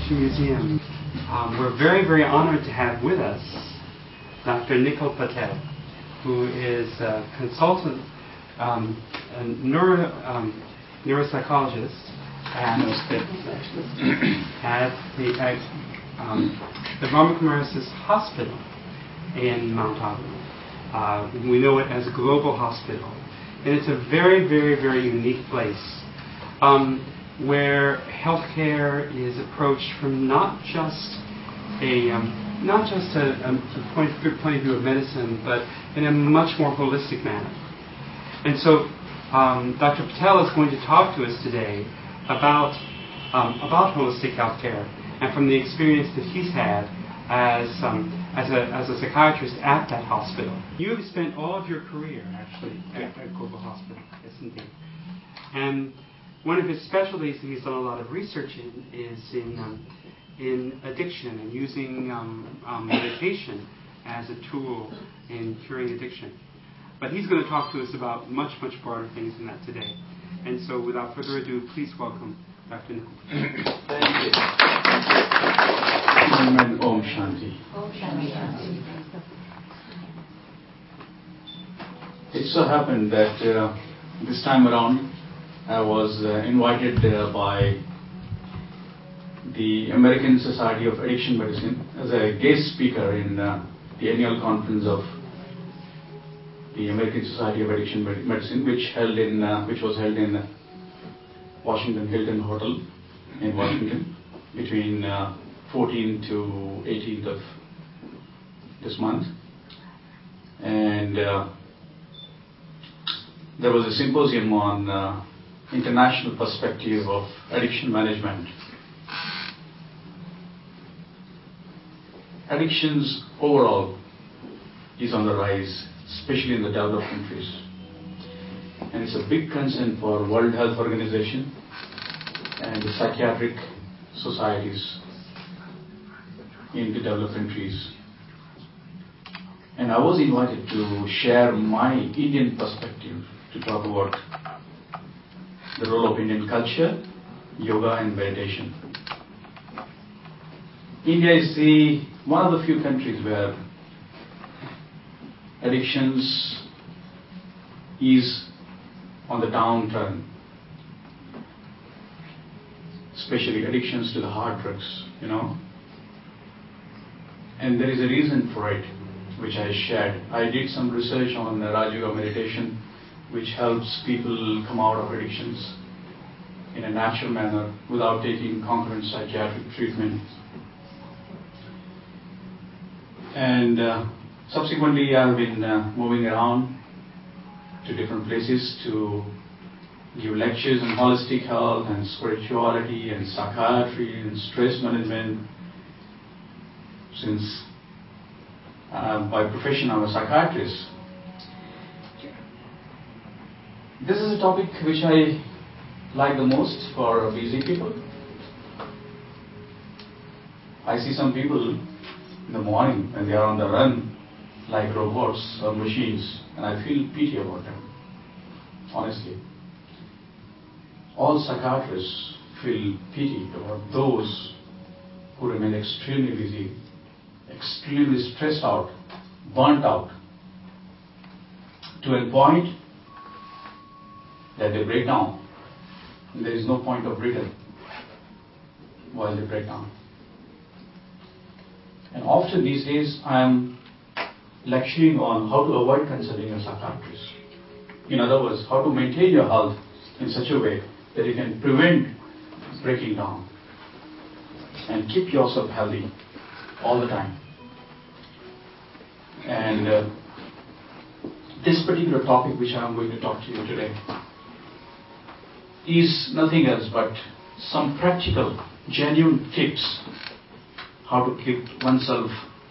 Addiction Museum. We're very, very honored to have with us Dr. Nikil Patel, who is a consultant, a neuropsychologist at the Rama Kamarasis Hospital in Mount Abu. We know it as a global hospital. And it's a very, very, very unique place where healthcare is approached from not just a point of view of medicine, but in a much more holistic manner. And so Dr. Patel is going to talk to us today about holistic healthcare and from the experience that he's had as a psychiatrist at that hospital. You have spent all of your career, actually, at Global Hospital. Yes, indeed. And one of his specialties that he's done a lot of research in is in addiction and using meditation as a tool in curing addiction. But he's going to talk to us about much, much broader things than that today. And so, without further ado, please welcome Dr. Nikil. Thank you. Om Shanti. Om Shanti. It so happened that this time around I was invited by the American Society of Addiction Medicine as a guest speaker in the annual conference of the American Society of Addiction Medicine, which was held in Washington Hilton Hotel in Washington between 14th to 18th of this month. And there was a symposium on international perspective of addiction management. Addictions overall is on the rise, especially in the developed countries. And it's a big concern for World Health Organization and the psychiatric societies in the developed countries. And I was invited to share my Indian perspective to talk about the role of Indian culture, yoga and meditation. India is one of the few countries where addictions is on the downturn, especially addictions to the hard drugs, And there is a reason for it, which I shared. I did some research on Raj Yoga meditation, which helps people come out of addictions in a natural manner without taking concurrent psychiatric treatment. And subsequently, I've been moving around to different places to give lectures on holistic health and spirituality and psychiatry and stress management. Since by profession I'm a psychiatrist, this is a topic which I like the most for busy people. I see some people in the morning when they are on the run like robots or machines, and I feel pity about them, honestly. All psychiatrists feel pity about those who remain extremely busy, extremely stressed out, burnt out, to a point that they break down. And there is no point of breathing while they break down. And often these days I am lecturing on how to avoid consulting a psychiatrist. In other words, how to maintain your health in such a way that you can prevent breaking down and keep yourself healthy all the time. And this particular topic which I am going to talk to you today is nothing else but some practical, genuine tips how to keep oneself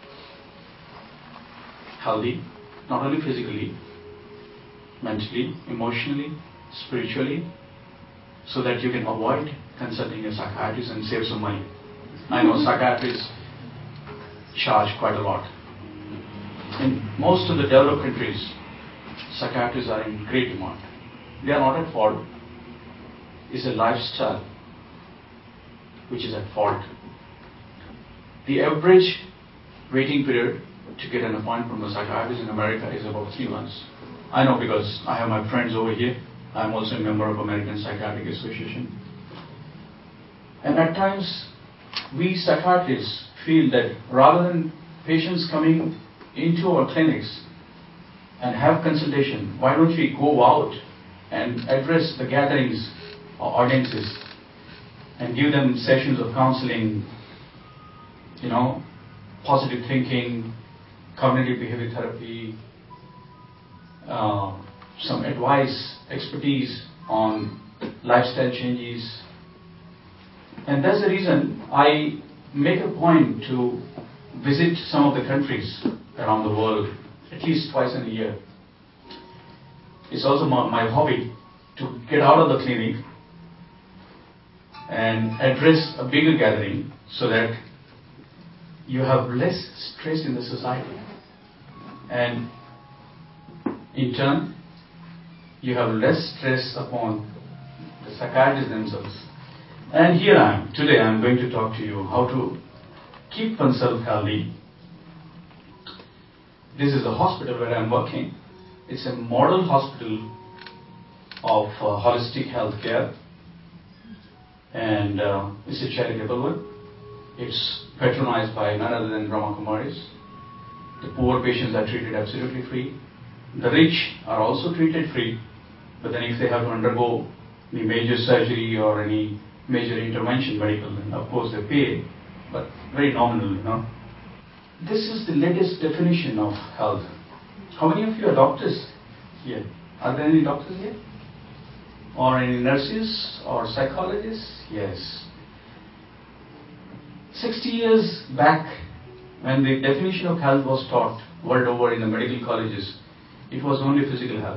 healthy, not only physically, mentally, emotionally, spiritually, so that you can avoid consulting a psychiatrist and save some money. I know psychiatrists charge quite a lot. In most of the developed countries, psychiatrists are in great demand. They are not at fault. It's a lifestyle which is at fault. The average waiting period to get an appointment from a psychiatrist in America is about 3 months. I know because I have my friends over here. I'm also a member of American Psychiatric Association. And at times, we psychiatrists feel that rather than patients coming into our clinics and have consultation, why don't we go out and address the gatherings or audiences and give them sessions of counseling, positive thinking, cognitive behavior therapy, some advice, expertise on lifestyle changes. And that's the reason I make a point to visit some of the countries around the world at least twice in a year. It's also my hobby to get out of the clinic and address a bigger gathering so that you have less stress in the society. And in turn, you have less stress upon the psychiatrists themselves. And here I am. Today I am going to talk to you how to keep oneself healthy. This is the hospital where I am working. It's a model hospital of holistic health care. And it's a charitable one. It's patronized by none other than Brahma Kumaris. The poor patients are treated absolutely free. The rich are also treated free. But then if they have to undergo any major surgery or any major intervention medical, then of course they pay, but very nominal, This is the latest definition of health. How many of you are doctors here? Are there any doctors here? Or any nurses or psychologists? Yes. 60 years back, when the definition of health was taught world over in the medical colleges, it was only physical health.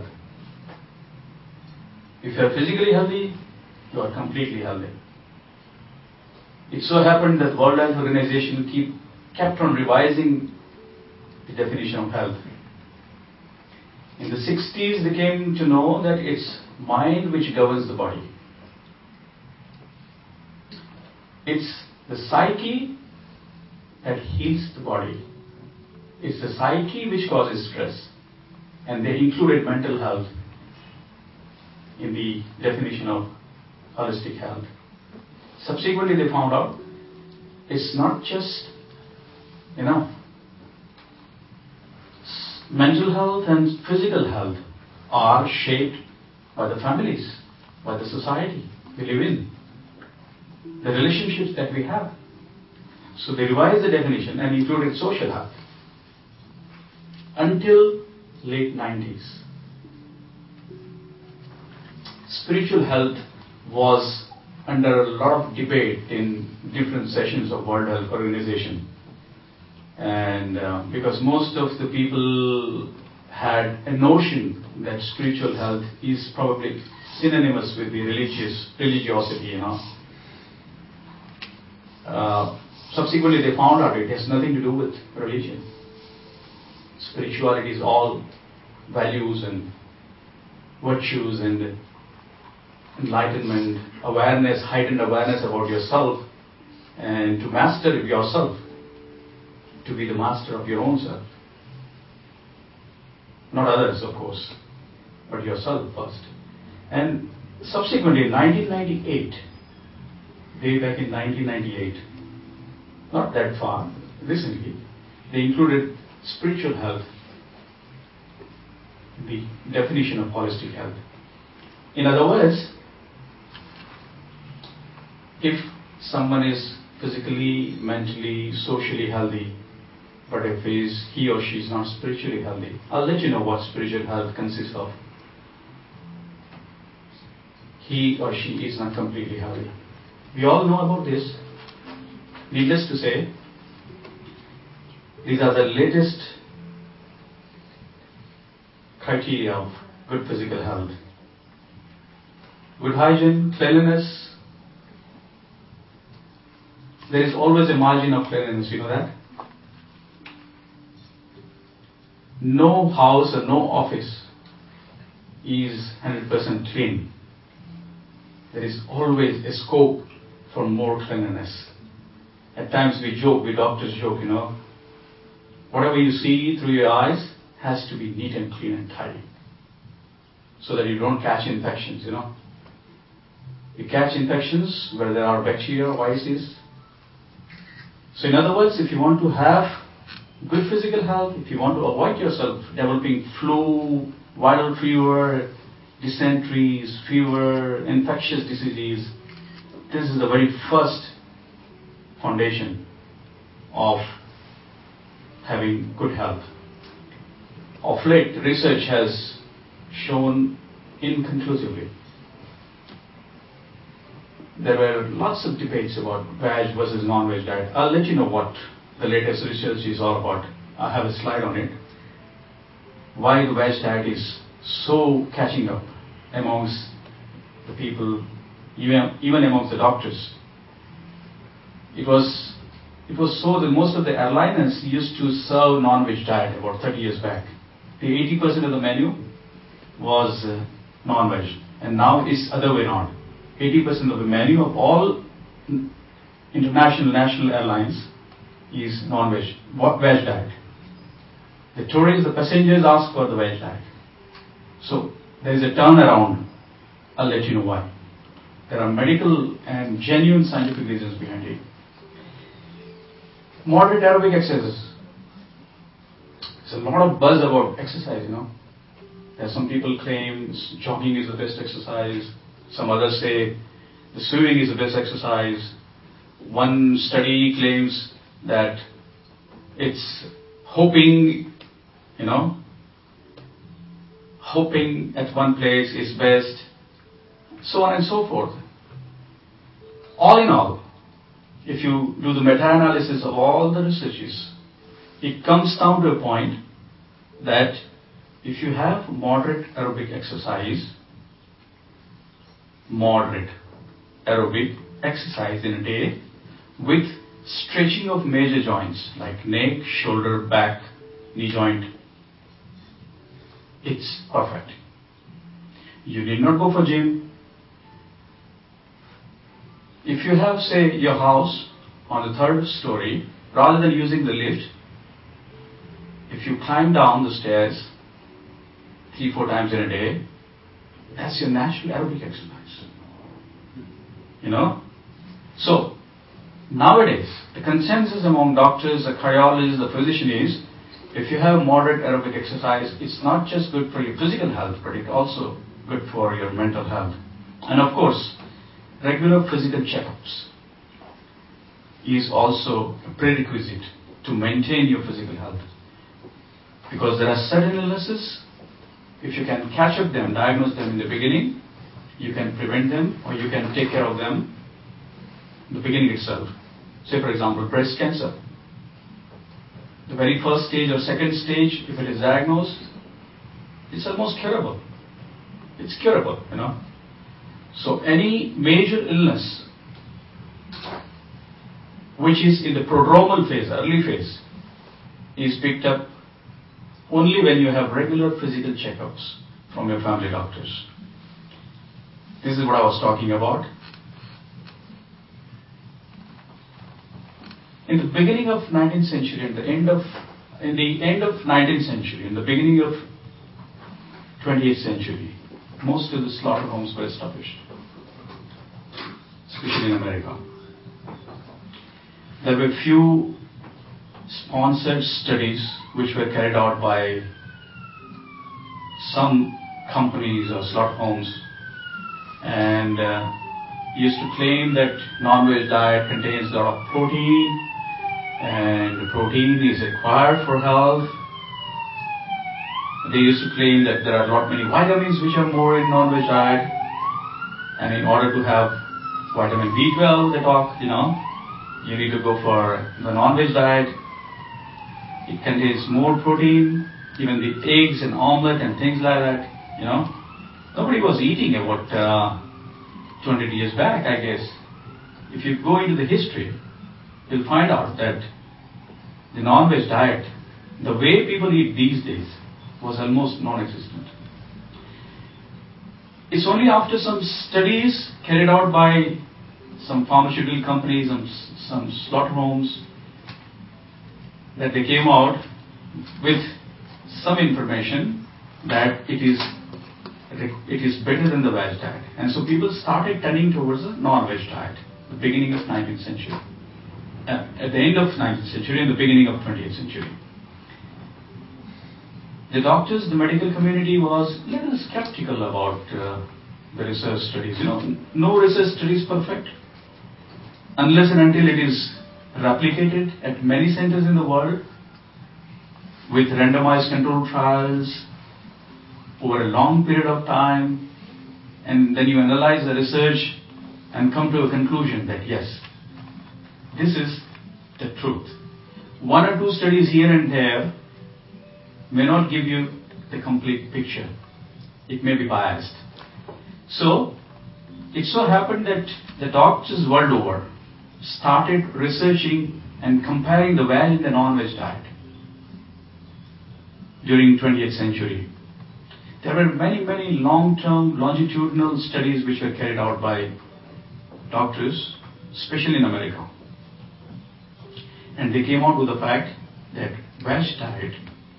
If you are physically healthy, you are completely healthy. It so happened that World Health Organization kept on revising the definition of health. In the 60s, they came to know that it's mind which governs the body. It's the psyche that heals the body. It's the psyche which causes stress. And they included mental health in the definition of holistic health. Subsequently, they found out it's not just enough. Mental health and physical health are shaped by the families, by the society we live in, the relationships that we have. So they revised the definition and included social health. Until late 90s, spiritual health was under a lot of debate in different sessions of World Health Organization. And because most of the people had a notion that spiritual health is probably synonymous with the religiosity, Subsequently, they found out it has nothing to do with religion. Spirituality is all values and virtues and enlightenment, awareness, heightened awareness about yourself, and to master yourself, to be the master of your own self. Not others, of course, but yourself first. And subsequently, in 1998, way back in 1998, not that far, recently, they included spiritual health in the definition of holistic health. In other words, if someone is physically, mentally, socially healthy, but if he or she is not spiritually healthy, I'll let you know what spiritual health consists of. He or she is not completely healthy. We all know about this. Needless to say, these are the latest criteria of good physical health. Good hygiene, cleanliness. There is always a margin of cleanliness, you know that? No house or no office is 100% clean. There is always a scope for more cleanliness. At times we joke, we doctors joke, whatever you see through your eyes has to be neat and clean and tidy, so that you don't catch infections, You catch infections where there are bacteria or viruses. So in other words, if you want to have good physical health, if you want to avoid yourself developing flu, viral fever, dysenteries, fever, infectious diseases, this is the very first foundation of having good health. Of late, research has shown inconclusively. There were lots of debates about veg versus non-veg diet. I'll let you know what the latest research is all about. I have a slide on it. Why the veg diet is so catching up amongst the people, even amongst the doctors. It was so that most of the airliners used to serve non-veg diet about 30 years back. The 80% of the menu was non-veg, and now it's other way around. 80% of the menu of all international national airlines is non-veg, veg diet. The tourists, the passengers ask for the veg diet. So there is a turnaround. I'll let you know why. There are medical and genuine scientific reasons behind it. Moderate aerobic exercises. There's a lot of buzz about exercise, There are some people claim jogging is the best exercise. Some others say the swimming is the best exercise. One study claims that it's hopping at one place is best, so on and so forth. All in all, if you do the meta-analysis of all the researches, it comes down to a point that if you have moderate aerobic exercise in a day with stretching of major joints like neck, shoulder, back, knee joint, it's perfect. You need not go for gym. If you have, say, your house on the 3rd story, rather than using the lift, if you climb down the stairs 3-4 times in a day, that's your natural aerobic exercise. So, nowadays, the consensus among doctors, the cardiologists, the physician is, if you have moderate aerobic exercise, it's not just good for your physical health, but it's also good for your mental health. And of course, regular physical checkups is also a prerequisite to maintain your physical health. Because there are certain illnesses, if you can catch up them, diagnose them in the beginning, you can prevent them or you can take care of them in the beginning itself. Say for example, breast cancer. The very first stage or second stage, if it is diagnosed, it's almost curable. It's curable, So any major illness which is in the prodromal phase, early phase, is picked up only when you have regular physical checkups from your family doctors. This is what I was talking about. In the beginning of 19th century, in the end of 19th century, in the beginning of 20th century, most of the slaughter homes were established, especially in America. There were few sponsored studies which were carried out by some companies or slaughter homes, and used to claim that non-veg diet contains a lot of protein, and protein is required for health. They used to claim that there are not many vitamins which are more in non-veg diet, and in order to have vitamin B12, they talk, you need to go for the non-veg diet. It contains more protein, even the eggs and omelette and things like that, Nobody was eating about 200 years back, I guess. If you go into the history, you'll find out that the non-veg diet, the way people eat these days, was almost non-existent. It's only after some studies carried out by some pharmaceutical companies, some slaughter homes, that they came out with some information that it is better than the veg diet. And so people started turning towards the non-veg diet, the beginning of 19th century. At the end of 19th century and the beginning of 20th century. The doctors, the medical community was a little skeptical about the research studies. No research study is perfect unless and until it is replicated at many centers in the world with randomized controlled trials over a long period of time, and then you analyze the research and come to a conclusion that yes, this is the truth. One or two studies here and there may not give you the complete picture. It may be biased. So, it so happened that the doctors world over started researching and comparing the veg and the non-veg diet during 20th century. There were many, many long-term longitudinal studies which were carried out by doctors, especially in America. And they came out with the fact that veg diet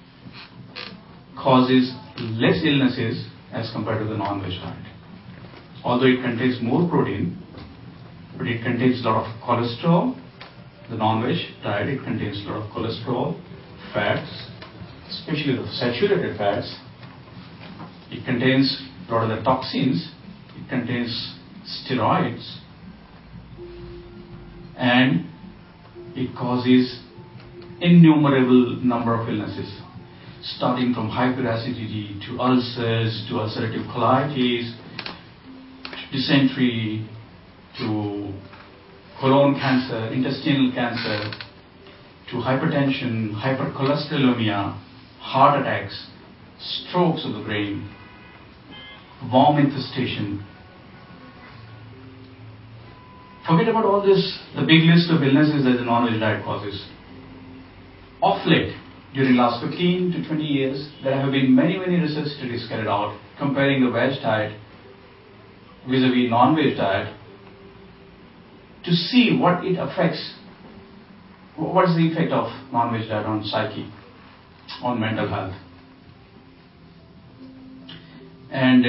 causes less illnesses as compared to the non-veg diet. Although it contains more protein, but it contains a lot of cholesterol. The non-veg diet, it contains a lot of cholesterol, fats, especially the saturated fats. It contains a lot of the toxins. It contains steroids. And it causes innumerable number of illnesses, starting from hyperacidity to ulcers, to ulcerative colitis, dysentery, to colon cancer, intestinal cancer, to hypertension, hypercholesterolemia, heart attacks, strokes of the brain, worm infestation. Forget about all this, the big list of illnesses that the non-veg diet causes. Of late, during the last 15 to 20 years, there have been many, many research studies carried out comparing the veg diet vis-a-vis non-veg diet to see what it affects. What is the effect of non-veg diet on psyche, on mental health? And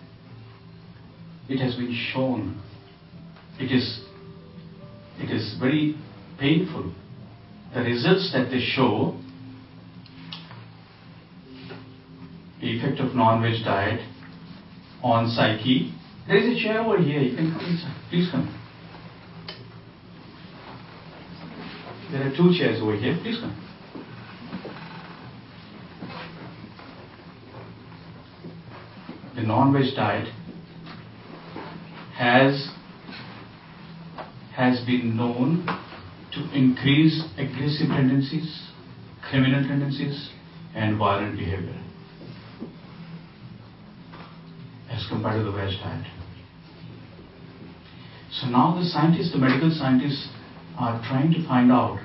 it has been shown, it is very painful. The results that they show, the effect of non-veg diet on psyche. There is a chair over here, you can come inside. Please come. There are two chairs over here, please come. The non-veg diet has been known to increase aggressive tendencies, criminal tendencies, and violent behavior as compared to the veg diet. So now the scientists, the medical scientists, are trying to find out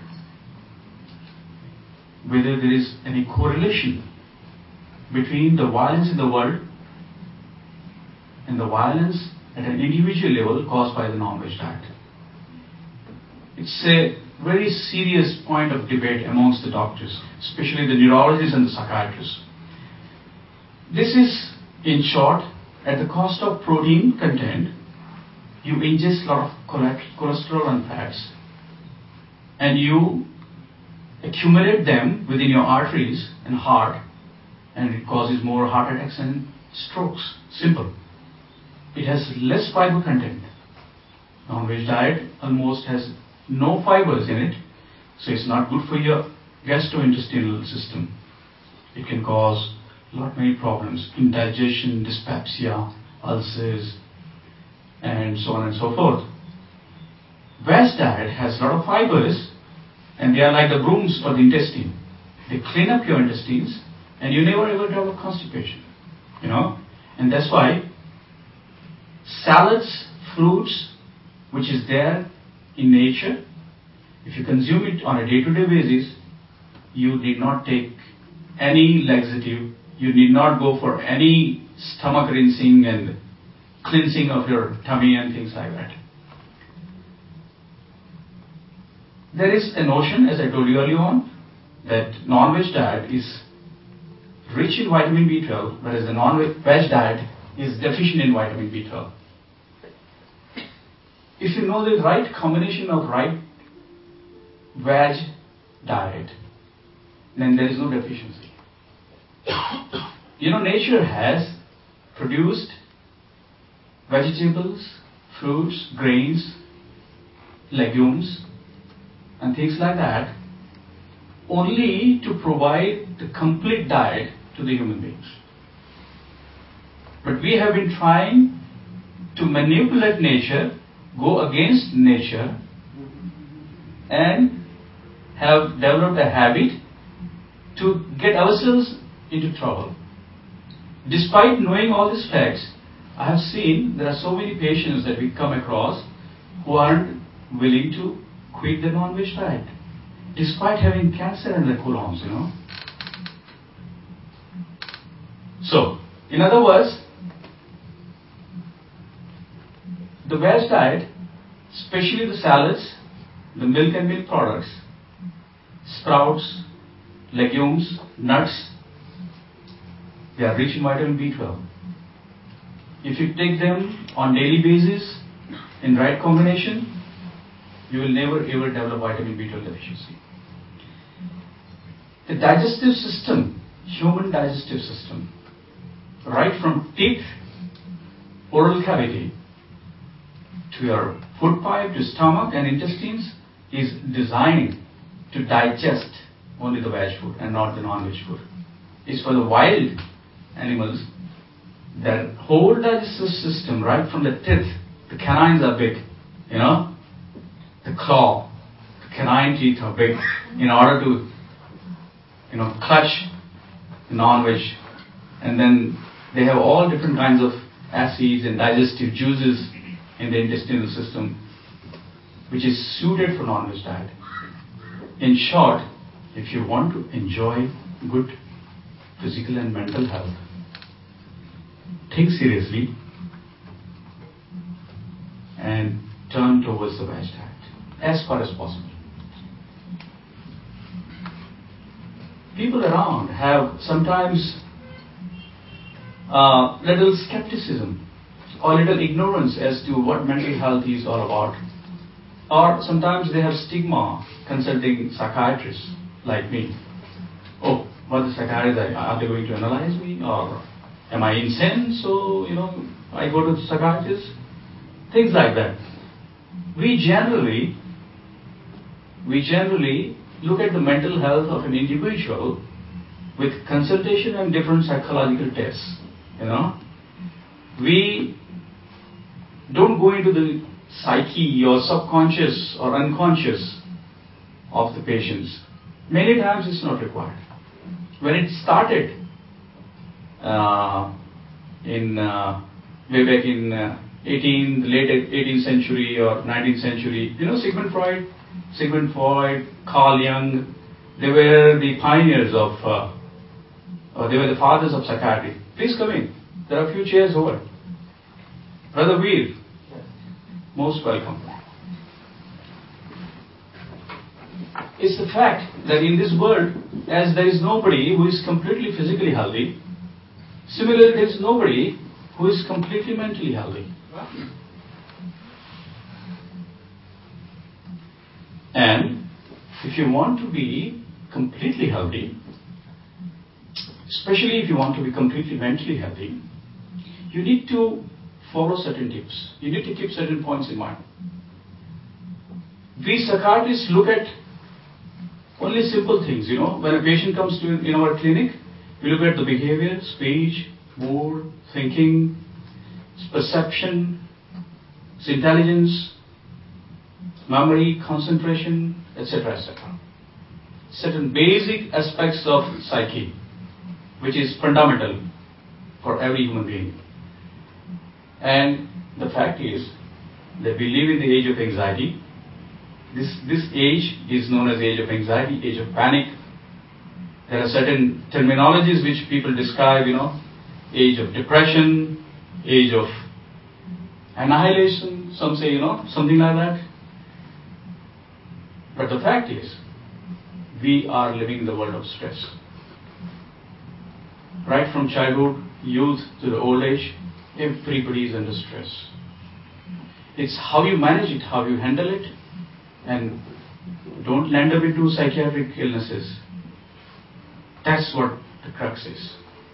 whether there is any correlation between the violence in the world and the violence at an individual level caused by the non-veg diet. It's a very serious point of debate amongst the doctors, especially the neurologists and the psychiatrists. This is, in short, at the cost of protein content, you ingest a lot of cholesterol and fats, and you accumulate them within your arteries and heart, and it causes more heart attacks and strokes. Simple. It has less fiber content. Non-veg diet almost has no fibers in it, so it's not good for your gastrointestinal system. It can cause many problems: indigestion, dyspepsia, ulcers, and so on and so forth. Veg diet has a lot of fibers, and they are like the brooms for the intestine. They clean up your intestines, and you never ever develop constipation. And that's why salads, fruits, which is there in nature, if you consume it on a day-to-day basis, you need not take any laxative, you need not go for any stomach rinsing and cleansing of your tummy and things like that. there is a notion, as I told you earlier on, that non-veg diet is rich in vitamin B12, whereas the non-veg diet is deficient in vitamin B12. If you know the right combination of right veg diet, then there is no deficiency. Nature has produced vegetables, fruits, grains, legumes, and things like that only to provide the complete diet to the human beings. But we have been trying to manipulate nature, go against nature, and have developed a habit to get ourselves into trouble. Despite knowing all these facts, I have seen there are so many patients that we come across who aren't willing to quit the non-veg diet, despite having cancer in their colons, So, in other words, the veg diet, especially the salads, the milk and milk products, sprouts, legumes, nuts, they are rich in vitamin B12. If you take them on daily basis in right combination, you will never ever develop vitamin B12 deficiency. The digestive system, human digestive system, right from teeth, oral cavity, to your food pipe, to stomach and intestines, is designed to digest only the veg food and not the non-veg food. It's for the wild animals. Their whole digestive system, right from the teeth, the canines are big, the claw, the canine teeth are big in order to, clutch the non-veg. And then they have all different kinds of acids and digestive juices in the intestinal system, which is suited for non-veg diet. In short, if you want to enjoy good physical and mental health, think seriously and turn towards the veg diet as far as possible. People around have sometimes little skepticism or little ignorance as to what mental health is all about. Or sometimes they have stigma consulting psychiatrists like me. Oh, what the psychiatrists are they going to analyze me? Or am I insane? So, I go to the psychiatrist. Things like that. We generally look at the mental health of an individual with consultation and different psychological tests. We don't go into the psyche or subconscious or unconscious of the patients. Many times it's not required. When it started way back in the late 18th century or 19th century, Sigmund Freud, Carl Jung, they were the pioneers they were the fathers of psychiatry. Please come in. There are a few chairs over. Brother Veer, most welcome. It's the fact that in this world, as there is nobody who is completely physically healthy, similarly there is nobody who is completely mentally healthy. And if you want to be completely healthy, especially if you want to be completely mentally healthy, you need to follow certain tips. You need to keep certain points in mind. We psychiatrists look at only simple things, When a patient comes in our clinic, we look at the behavior, speech, mood, thinking, perception, intelligence, memory, concentration, etc., etc. Certain basic aspects of psyche, which is fundamental for every human being. And the fact is that we live in the age of anxiety. This age is known as age of anxiety, age of panic. There are certain terminologies which people describe, age of depression, age of annihilation, some say, something like that. But the fact is, we are living in the world of stress. Right from childhood, youth to the old age, everybody is under stress. It's how you manage it, how you handle it, and don't land up into psychiatric illnesses. That's what the crux is.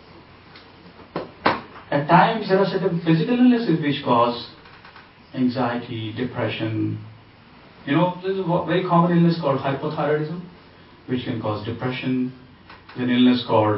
At times, there are certain physical illnesses which cause anxiety, depression. There's a very common illness called hypothyroidism, which can cause depression. There's an illness called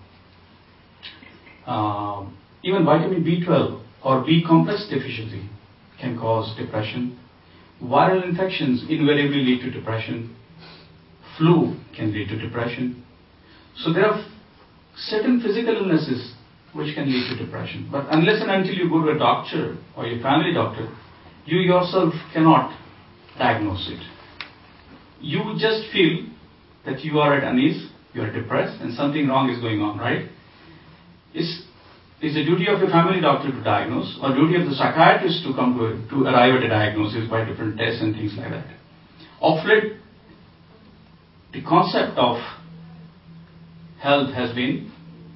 even vitamin B12 or B complex deficiency can cause depression. Viral infections invariably lead to depression. Flu can lead to depression. So there are certain physical illnesses which can lead to depression. But unless and until you go to a doctor or your family doctor, you yourself cannot diagnose it. You would just feel that you are at unease, you are depressed, and something wrong is going on, right? It's the duty of your family doctor to diagnose, or duty of the psychiatrist to come to arrive at a diagnosis by different tests and things like that. Of late, the concept of health has been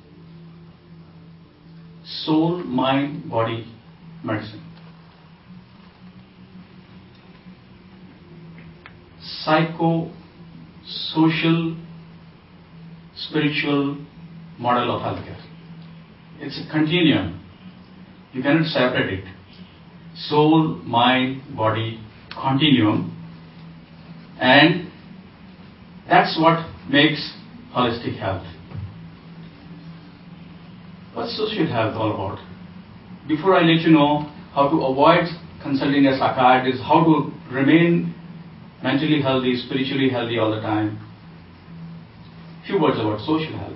soul, mind, body medicine. Psycho-social, spiritual model of healthcare. It's a continuum. You cannot separate it. Soul, mind, body, continuum. And that's what makes holistic health. What's social health all about? Before I let you know how to avoid consulting a psychiatrist, how to remain mentally healthy, spiritually healthy all the time, few words about social health.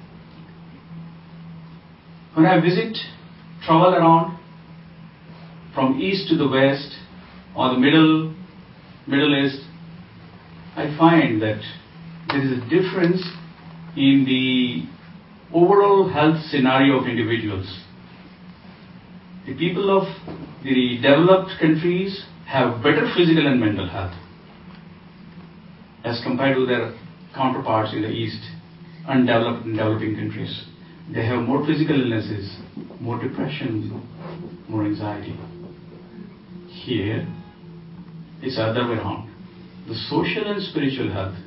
When I travel around from east to the west or the Middle East, I find that there is a difference in the overall health scenario of individuals. The people of the developed countries have better physical and mental health as compared to their counterparts in the East, undeveloped and developing countries. They have more physical illnesses, more depression, more anxiety. Here, it's the other way around. The social and spiritual health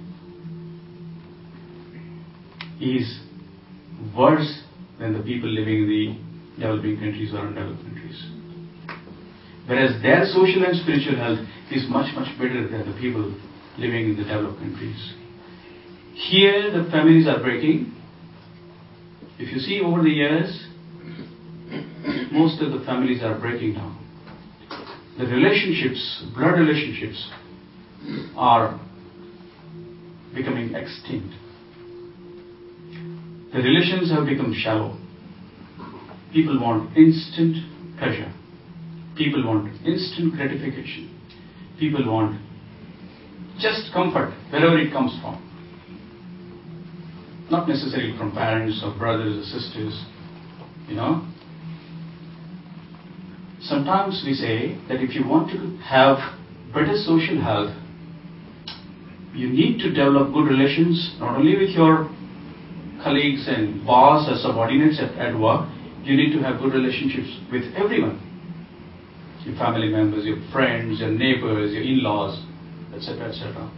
is worse than the people living in the developing countries or undeveloped countries. Whereas their social and spiritual health is much, much better than the people living in the developed countries. Here, the families are breaking. If you see over the years, most of the families are breaking down. The relationships, blood relationships, are becoming extinct. The relations have become shallow. People want instant pleasure. People want instant gratification. People want just comfort, wherever it comes from. Not necessarily from parents or brothers or sisters, Sometimes we say that if you want to have better social health, you need to develop good relations, not only with your colleagues and boss or subordinates at work, you need to have good relationships with everyone. Your family members, your friends, your neighbors, your in-laws, etc., etc.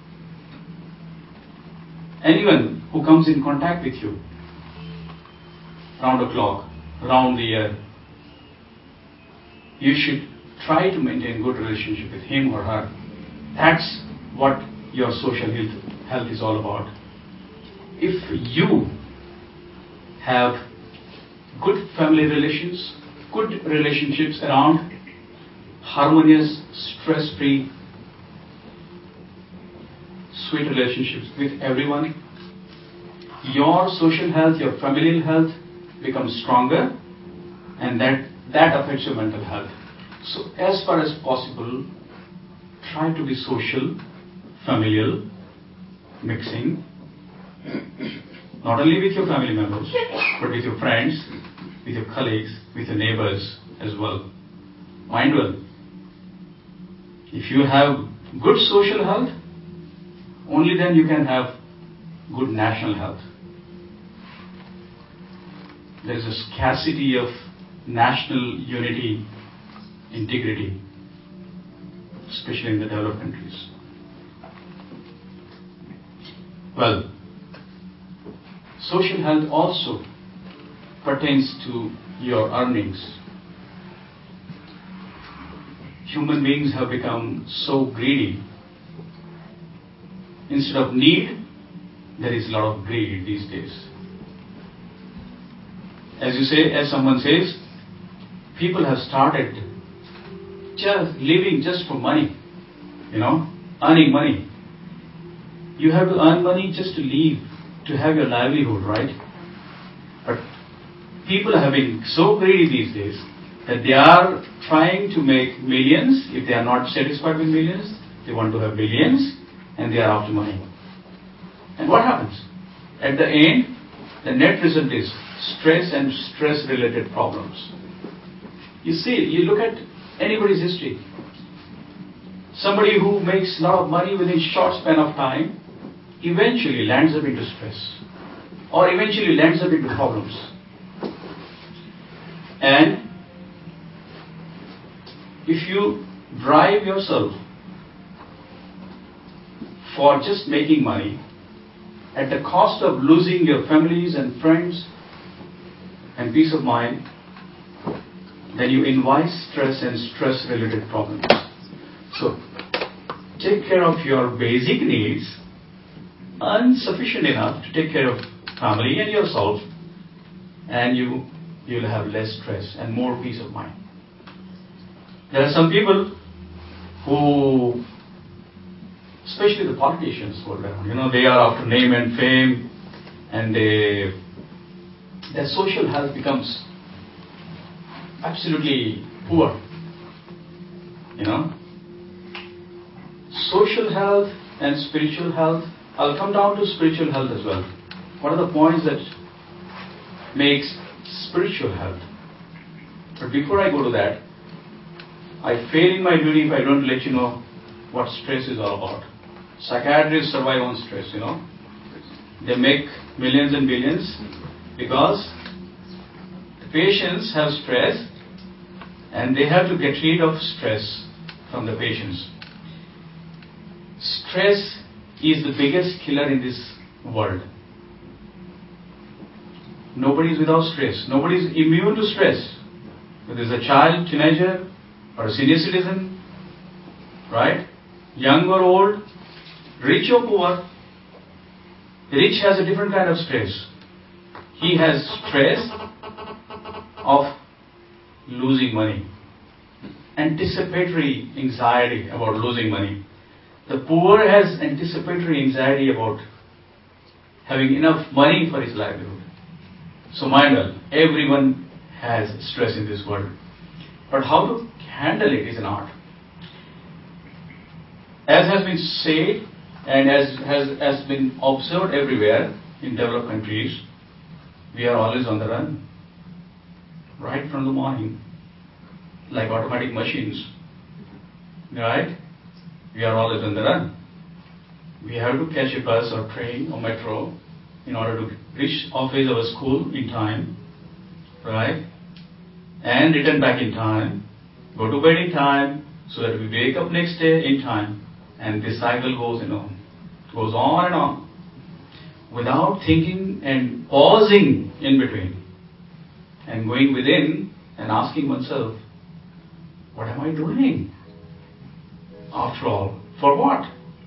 Anyone who comes in contact with you, round the clock, round the year, you should try to maintain good relationship with him or her. That's what your social health is all about. If you have good family relations, good relationships around, harmonious, stress-free, sweet relationships with everyone, your social health, your familial health becomes stronger, and that affects your mental health. So as far as possible, try to be social, familial, mixing, not only with your family members, but with your friends, with your colleagues, with your neighbors as well. Mind well, if you have good social health, Only then you can have good national health. There is a scarcity of national unity, integrity, especially in the developed countries. Well, social health also pertains to your earnings. Human beings have become so greedy. Instead of need, there is a lot of greed these days. As someone says, people have started just living just for money, earning money. You have to earn money just to live, to have your livelihood, right? But people are having so greedy these days that they are trying to make millions. If they are not satisfied with millions, they want to have billions, and they are after money. And what happens? At the end, the net result is stress and stress-related problems. You see, you look at anybody's history. Somebody who makes a lot of money within a short span of time eventually lands up into stress, or eventually lands up into problems. And if you drive yourself for just making money at the cost of losing your families and friends and peace of mind, then you invite stress and stress-related problems. So, take care of your basic needs, insufficient enough to take care of family and yourself, and you'll have less stress and more peace of mind. There are some people who, especially the politicians, they are after name and fame, and their social health becomes absolutely poor. Social health and spiritual health. I'll come down to spiritual health as well. What are the points that makes spiritual health? But before I go to that, I fail in my duty if I don't let you know what stress is all about. Psychiatrists survive on stress, They make millions and billions because the patients have stress and they have to get rid of stress from the patients. Stress is the biggest killer in this world. Nobody is without stress. Nobody is immune to stress. Whether it's a child, teenager, or a senior citizen, right? Young or old, rich or poor. The rich has a different kind of stress. He has stress of losing money. Anticipatory anxiety about losing money. The poor has anticipatory anxiety about having enough money for his livelihood. So mind well, everyone has stress in this world. But how to handle it is an art. As has been said and as has been observed everywhere in developed countries, we are always on the run. Right from the morning. Like automatic machines. Right? We are always on the run. We have to catch a bus or train or metro in order to reach office or school in time. Right? And return back in time. Go to bed in time so that we wake up next day in time. And this cycle goes on and on. Without thinking and pausing in between. And going within and asking oneself, what am I doing? After all, for what?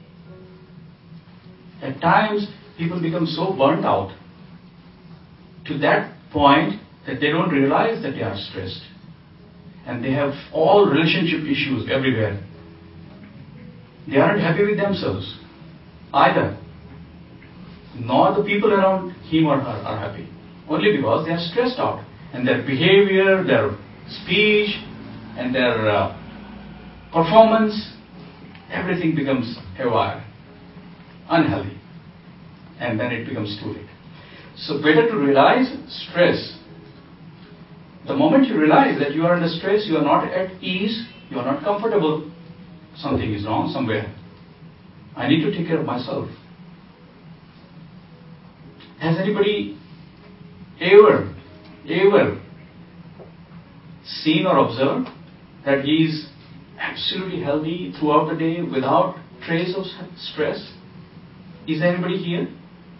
At times, people become so burnt out to that point that they don't realize that they are stressed. And they have all relationship issues everywhere. They aren't happy with themselves either. Nor the people around him or her are happy. Only because they are stressed out. And their behavior, their speech, and their performance, everything becomes haywire, unhealthy. And then it becomes too late. So better to realize stress. The moment you realize that you are under stress, you are not at ease, you are not comfortable, something is wrong somewhere. I need to take care of myself. Has anybody ever seen or observed that he is absolutely healthy throughout the day without trace of stress? Is there anybody here?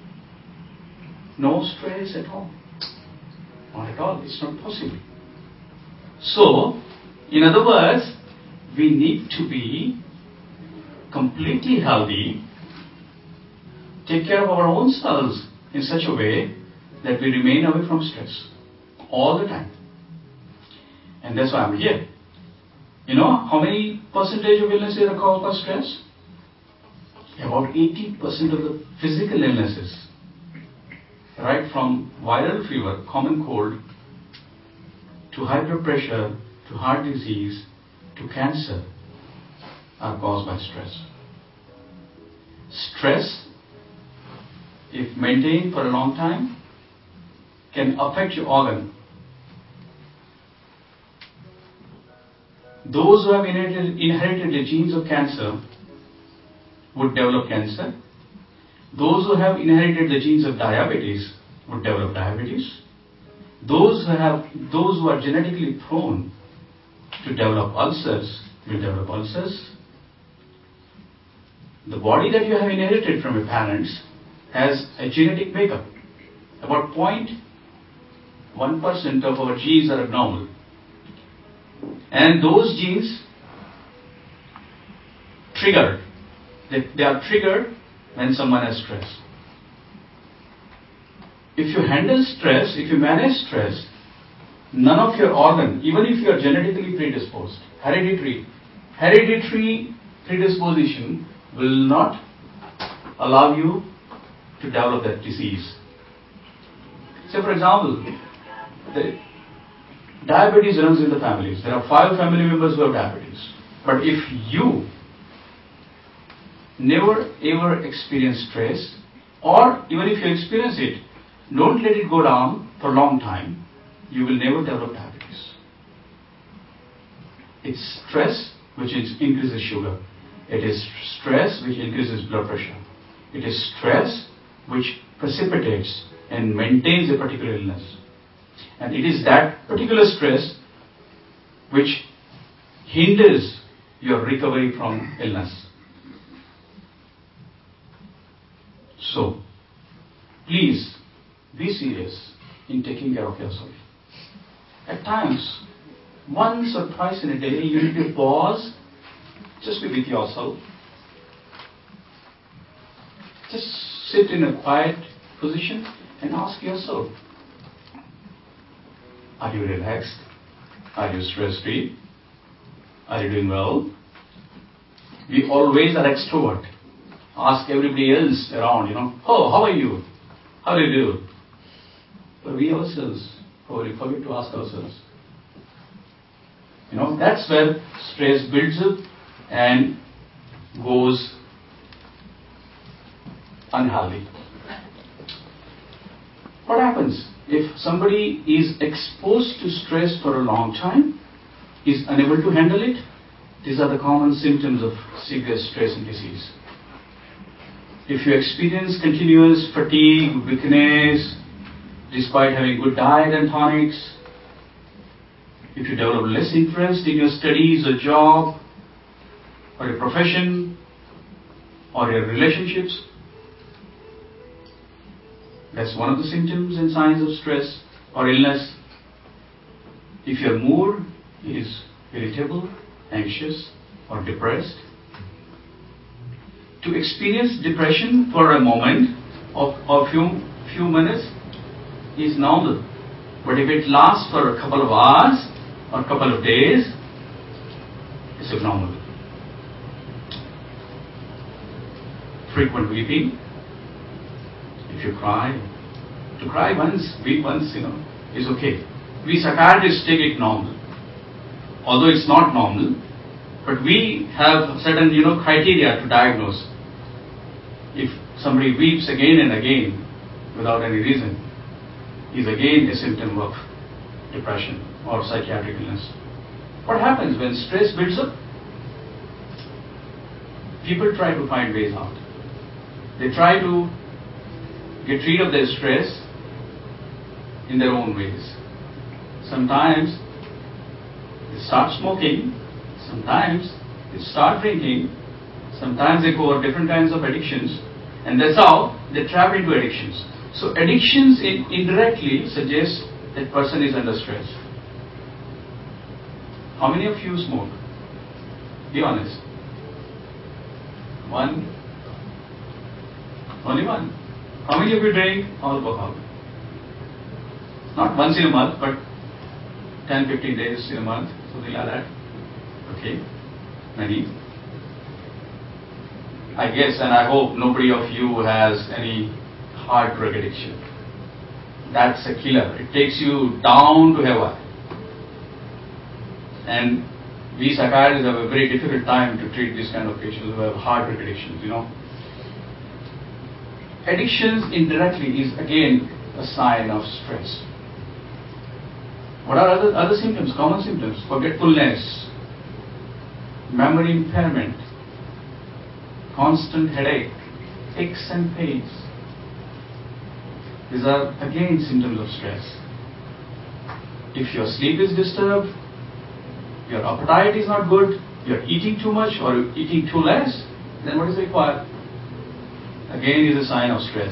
No stress at all. Not at all. It's not possible. So, in other words, we need to be completely healthy, take care of our own selves in such a way that we remain away from stress all the time. And that's why I'm here. You know how many percentage of illnesses are caused by stress? About 80% of the physical illnesses, right from viral fever, common cold, to high blood pressure, to heart disease, to cancer, are caused by stress. Stress, if maintained for a long time, can affect your organ. Those who have inherited the genes of cancer would develop cancer. Those who have inherited the genes of diabetes would develop diabetes. Those who are genetically prone to develop ulcers will develop ulcers. The body that you have inherited from your parents has a genetic makeup. About 0.1% of our genes are abnormal. And those genes they are triggered when someone has stress. If you handle stress, if you manage stress, none of your organ, even if you are genetically predisposed, hereditary predisposition will not allow you to develop that disease. So for example, the diabetes runs in the families. There are 5 family members who have diabetes. But if you never ever experience stress, or even if you experience it, don't let it go down for a long time, you will never develop diabetes. It's stress which increases sugar. It is stress which increases blood pressure. It is stress which precipitates and maintains a particular illness. And it is that particular stress which hinders your recovery from illness. So, please be serious in taking care of yourself. At times, once or twice in a day, you need to pause, just be with yourself. Just sit in a quiet position and ask yourself, are you relaxed? Are you stress-free? Are you doing well? We always are extrovert. Ask everybody else around, oh, how are you? How do you do? But we ourselves probably forget to ask ourselves. That's where stress builds up and goes unhealthy. What happens if somebody is exposed to stress for a long time, is unable to handle it? These are the common symptoms of severe stress and disease. If you experience continuous fatigue, weakness, despite having good diet and tonics, if you develop less interest in your studies or job, or your profession, or your relationships, that's one of the symptoms and signs of stress or illness. If your mood is irritable, anxious, or depressed, to experience depression for a moment or few minutes is normal. But if it lasts for a couple of hours or a couple of days, it's abnormal. Frequent weeping. If you cry, to cry once, weep once, is okay. We psychiatrists take it normal. Although it's not normal, but we have certain, criteria to diagnose. If somebody weeps again and again without any reason, is again a symptom of depression or psychiatric illness. What happens when stress builds up? people try to find ways out. They try to get rid of their stress in their own ways. Sometimes they start smoking, sometimes they start drinking, sometimes they go over different kinds of addictions, and that's how they trap into addictions. So addictions indirectly suggest that person is under stress. How many of you smoke? Be honest. One? Only one. How many of you drink alcohol? Not once in a month, but 10-15 days in a month, something like that. Okay. Many. I guess and I hope nobody of you has any hard drug addiction. That's a killer. It takes you down to hell. And we psychiatrists have a very difficult time to treat this kind of patients who have hard drug addictions, Addictions indirectly is again a sign of stress. What are other symptoms, common symptoms? Forgetfulness, memory impairment, constant headache, aches and pains. These are again symptoms of stress. If your sleep is disturbed, your appetite is not good, you're eating too much or you're eating too less, then what is required? Again is a sign of stress.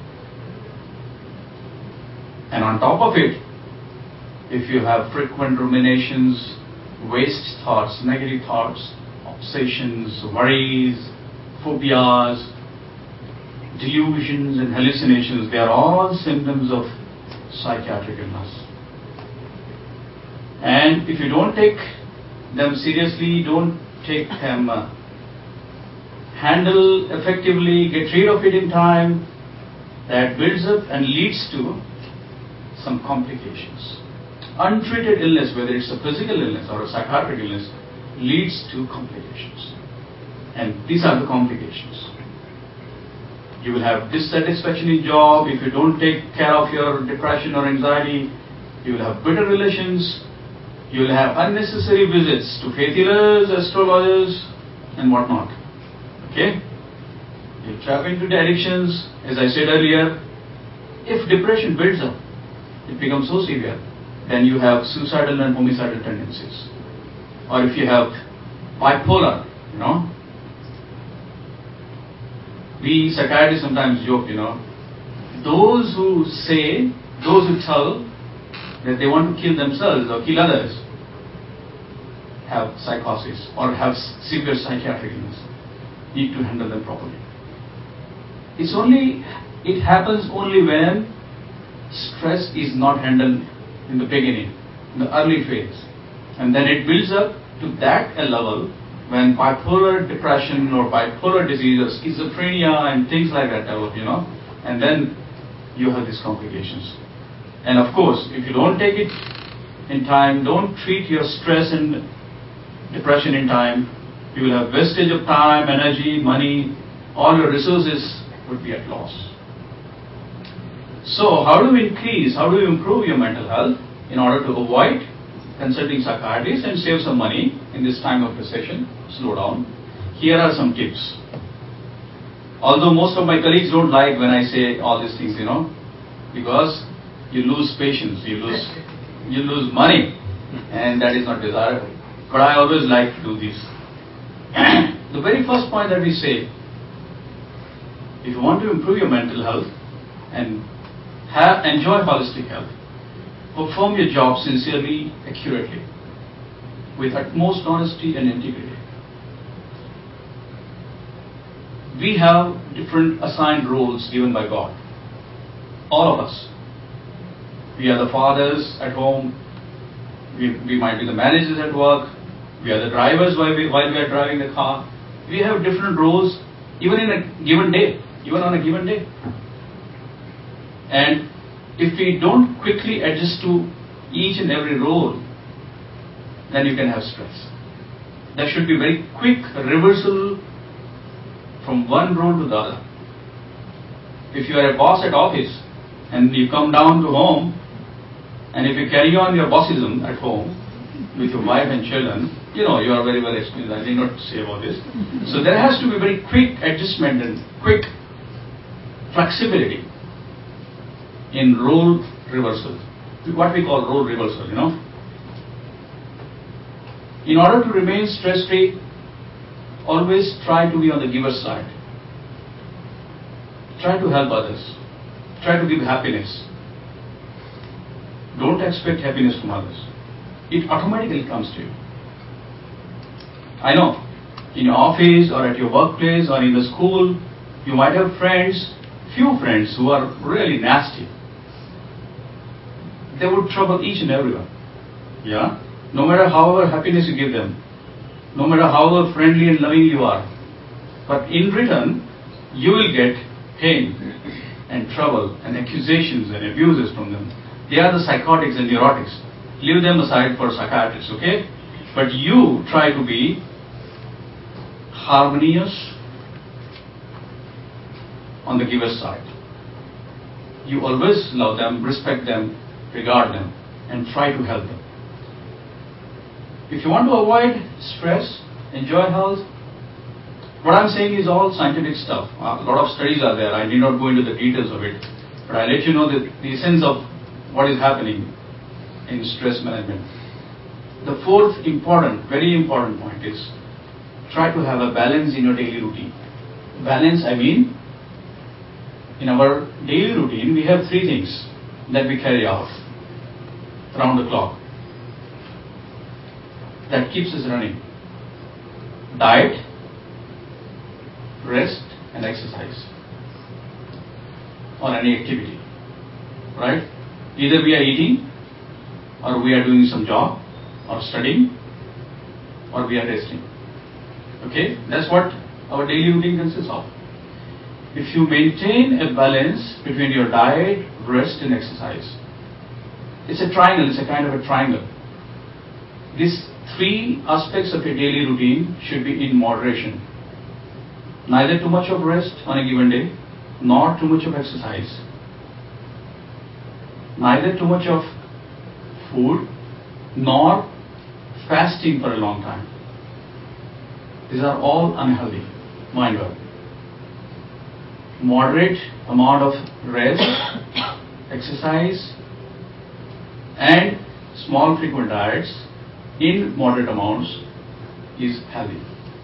And on top of it, if you have frequent ruminations, waste thoughts, negative thoughts, obsessions, worries, phobias, delusions and hallucinations, they are all symptoms of psychiatric illness. And if you don't take them seriously, don't take them, handle effectively, get rid of it in time, that builds up and leads to some complications. Untreated illness, whether it's a physical illness or a psychiatric illness, leads to complications. And these are the complications. You will have dissatisfaction in job if you don't take care of your depression or anxiety. You will have bitter relations. You will have unnecessary visits to faith healers, astrologers, and whatnot. Okay? You trap into the addictions. As I said earlier, if depression builds up, it becomes so severe, then you have suicidal and homicidal tendencies. Or if you have bipolar, we psychiatrists sometimes joke, those who tell that they want to kill themselves or kill others have psychosis or have severe psychiatric illness. Need to handle them properly. It happens only when stress is not handled in the beginning, in the early phase. And then it builds up to that level when bipolar depression or bipolar disease or schizophrenia and things like that develop, and then you have these complications. And of course, if you don't take it in time, don't treat your stress and depression in time, you will have wastage of time, energy, money, all your resources would be at loss. So how do you improve your mental health in order to avoid consulting psychiatrists and save some money in this time of recession, slow down? Here are some tips. Although most of my colleagues don't like when I say all these things, because you lose patience, you lose money, and that is not desirable. But I always like to do this. The very first point that we say, if you want to improve your mental health and enjoy holistic health, perform your job sincerely, accurately, with utmost honesty and integrity. We have different assigned roles given by God. All of us. We are the fathers at home. We might be the managers at work. We are the drivers while we are driving the car. We have different roles even in a given day, even on a given day. And if we don't quickly adjust to each and every role, then you can have stress. There should be very quick reversal from one role to the other. If you are a boss at office and you come down to home, and if you carry on your bossism at home, with your wife and children, you know, you are very well experienced. I need not say about this. So there has to be very quick adjustment and quick flexibility in role reversal. What we call role reversal, you know. In order to remain stress-free, always try to be on the giver side. Try to help others. Try to give happiness. Don't expect happiness from others. It automatically comes to you. I know, in your office or at your workplace or in the school, you might have friends, few friends who are really nasty. They would trouble each and everyone. Yeah? No matter however happiness you give them, no matter however friendly and loving you are, but in return, you will get pain and trouble and accusations and abuses from them. They are the psychotics and neurotics. Leave them aside for psychiatrists, okay? But you try to be harmonious on the giver's side. You always love them, respect them, regard them, and try to help them. If you want to avoid stress, enjoy health, what I'm saying is all scientific stuff. A lot of studies are there. I need not go into the details of it. But I'll let you know the essence of what is happening in stress management. The fourth important, very important point is try to have a balance in your daily routine. Balance, I mean, in our daily routine, we have three things that we carry out around the clock that keeps us running. Diet, rest, and exercise, or any activity, right? Either we are eating, or we are doing some job, or studying, or we are resting. Okay? That's what our daily routine consists of. If you maintain a balance between your diet, rest, and exercise, it's a triangle, it's a kind of a triangle. These three aspects of your daily routine should be in moderation. Neither too much of rest on a given day, nor too much of exercise. Neither too much of food, nor fasting for a long time. These are all unhealthy, mind well. Moderate amount of rest, exercise, and small frequent diets in moderate amounts is healthy.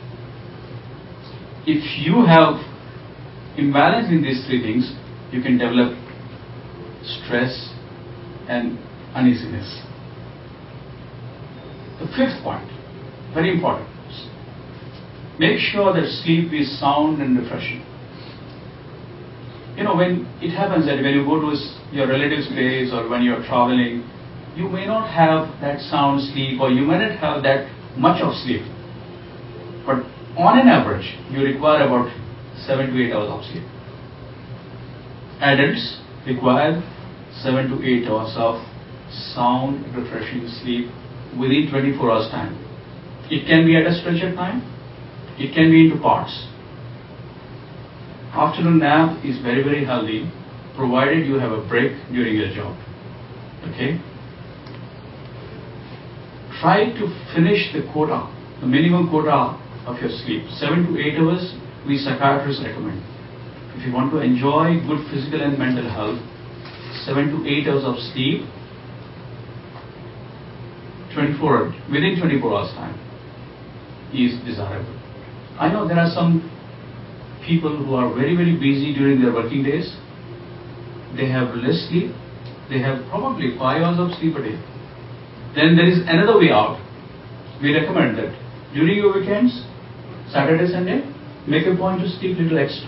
If you have imbalance in these three things, you can develop stress and uneasiness. The fifth point, very important, make sure that sleep is sound and refreshing. You know, when it happens that when you go to your relative's place or when you're traveling, you may not have that sound sleep or you may not have that much of sleep. But on an average, you require about 7 to 8 hours of sleep. Adults require 7 to 8 hours of sound, refreshing sleep within 24 hours time. It can be at a stretched time. It can be into parts. Afternoon nap is very, very healthy, provided you have a break during your job. Okay? Try to finish the quota, the minimum quota of your sleep. 7 to 8 hours, we psychiatrists recommend. If you want to enjoy good physical and mental health, 7 to 8 hours of sleep, within 24 hours time is desirable. I know there are some people who are very, very busy during their working days. They have less sleep. They have probably 5 hours of sleep a day. Then there is another way out. We recommend that during your weekends, Saturday, Sunday, make a point to sleep a little extra.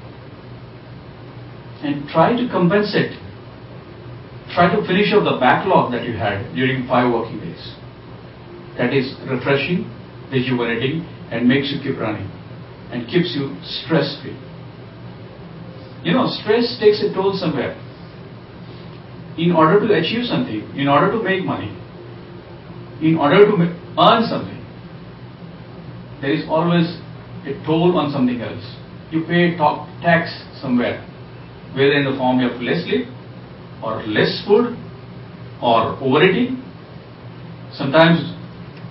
And try to compensate. Try to finish off the backlog that you had during 5 working days. That is refreshing, rejuvenating, and makes you keep running. And keeps you stress-free. You know, stress takes a toll somewhere. In order to achieve something, in order to make money, in order to earn something, there is always a toll on something else. You pay tax somewhere, whether in the form of less sleep, or less food, or overeating. Sometimes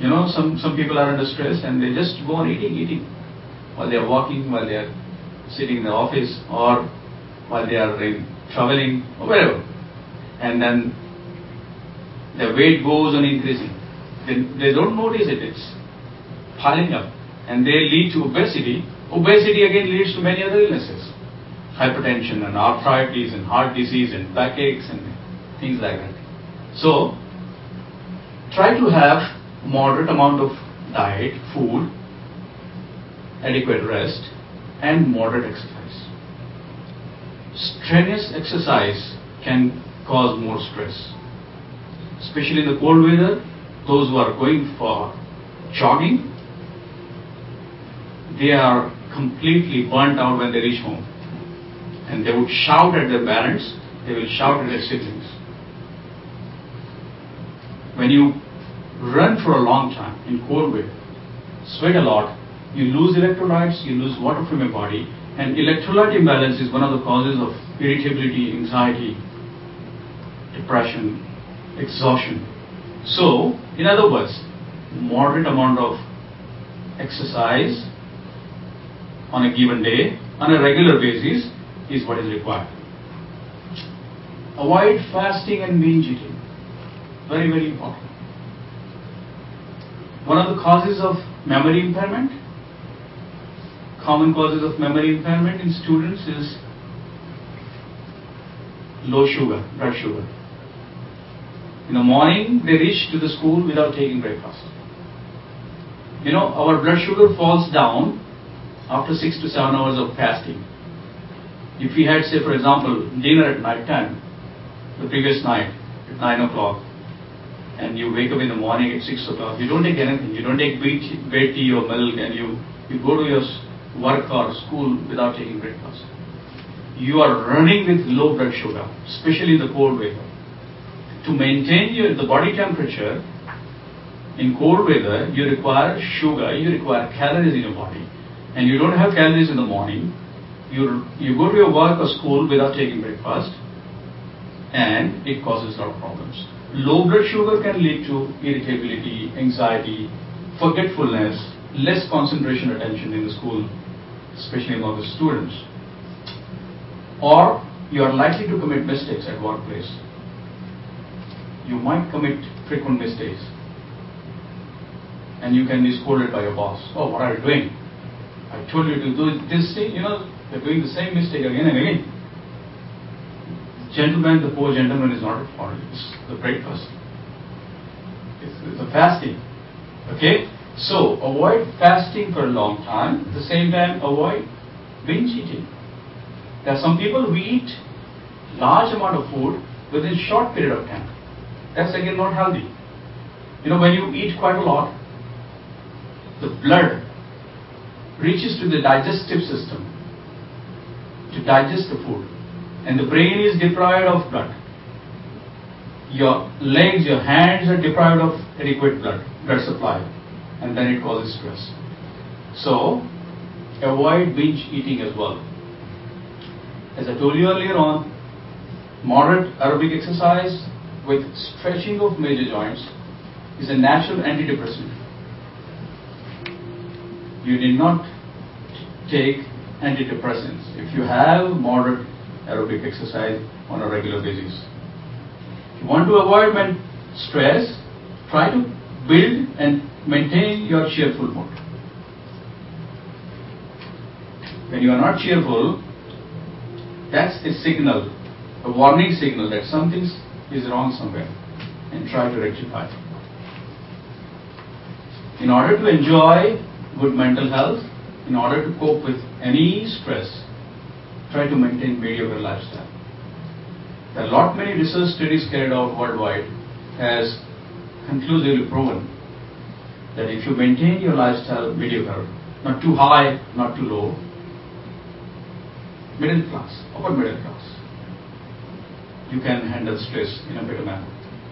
Some people are under stress and they just go on eating while they are walking, while they are sitting in the office, or while they are traveling or wherever, and then their weight goes on increasing. They don't notice it; it's piling up, and they lead to obesity. Obesity again leads to many other illnesses, hypertension and arthritis and heart disease and backaches and things like that. So, try to have moderate amount of diet, food, adequate rest, and moderate exercise. Strenuous exercise can cause more stress, especially in the cold weather. Those who are going for jogging, they are completely burnt out when they reach home, and they would shout at their parents, they will shout at their siblings. When you run for a long time in cold weather, sweat a lot, you lose electrolytes, you lose water from your body, and electrolyte imbalance is one of the causes of irritability, anxiety, depression, exhaustion. So, in other words, moderate amount of exercise on a given day, on a regular basis, is what is required. Avoid fasting and binge eating. Very, very important. One of the causes of memory impairment, common causes of memory impairment in students is low sugar, blood sugar. In the morning, they reach to the school without taking breakfast. Our blood sugar falls down after 6 to 7 hours of fasting. If we had, say, for example, dinner at night time, the previous night at 9 o'clock, and you wake up in the morning at 6 o'clock, you don't take anything. You don't take bread, tea or milk, and you go to your work or school without taking breakfast. You are running with low blood sugar, especially in the cold weather. To maintain the body temperature in cold weather, you require sugar, you require calories in your body, and you don't have calories in the morning. You go to your work or school without taking breakfast, and it causes a lot of problems. Low blood sugar can lead to irritability, anxiety, forgetfulness, less concentration, attention in the school, especially among the students. Or you are likely to commit mistakes at workplace. You might commit frequent mistakes, and you can be scolded by your boss. Oh, what are you doing? I told you to do this thing. You're doing the same mistake again and again. Gentleman, the poor gentleman is not for it's the breakfast. It's the fasting. Okay? So, avoid fasting for a long time. At the same time, avoid binge eating. There are some people who eat large amount of food within a short period of time. That's again not healthy. When you eat quite a lot, the blood reaches to the digestive system to digest the food, and the brain is deprived of blood. Your legs, your hands are deprived of adequate blood supply, and then it causes stress. So, avoid binge eating as well. As I told you earlier on, moderate aerobic exercise with stretching of major joints is a natural antidepressant. You need not take antidepressants if you have moderate aerobic exercise on a regular basis. If you want to avoid stress, try to build and maintain your cheerful mood. When you are not cheerful, that's a signal, a warning signal that something is wrong somewhere, and try to rectify it. In order to enjoy good mental health, in order to cope with any stress, try to maintain mediocre lifestyle. There are a lot many research studies carried out worldwide has conclusively proven that if you maintain your lifestyle mediocre, not too high, not too low, middle class, upper middle class, you can handle stress in a better manner.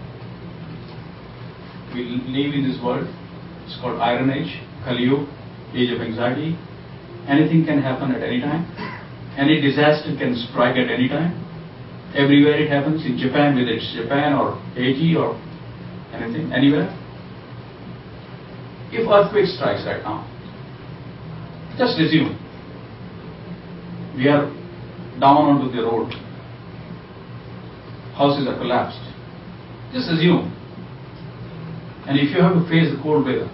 We live in this world, it's called Iron Age, Kali Yuga, age of anxiety. Anything can happen at any time. Any disaster can strike at any time. Everywhere it happens, in Japan, whether it's Japan or Haiti or anything, anywhere. if earthquake strikes right now, just assume we are down onto the road, houses are collapsed. Just assume. And if you have to face the cold weather,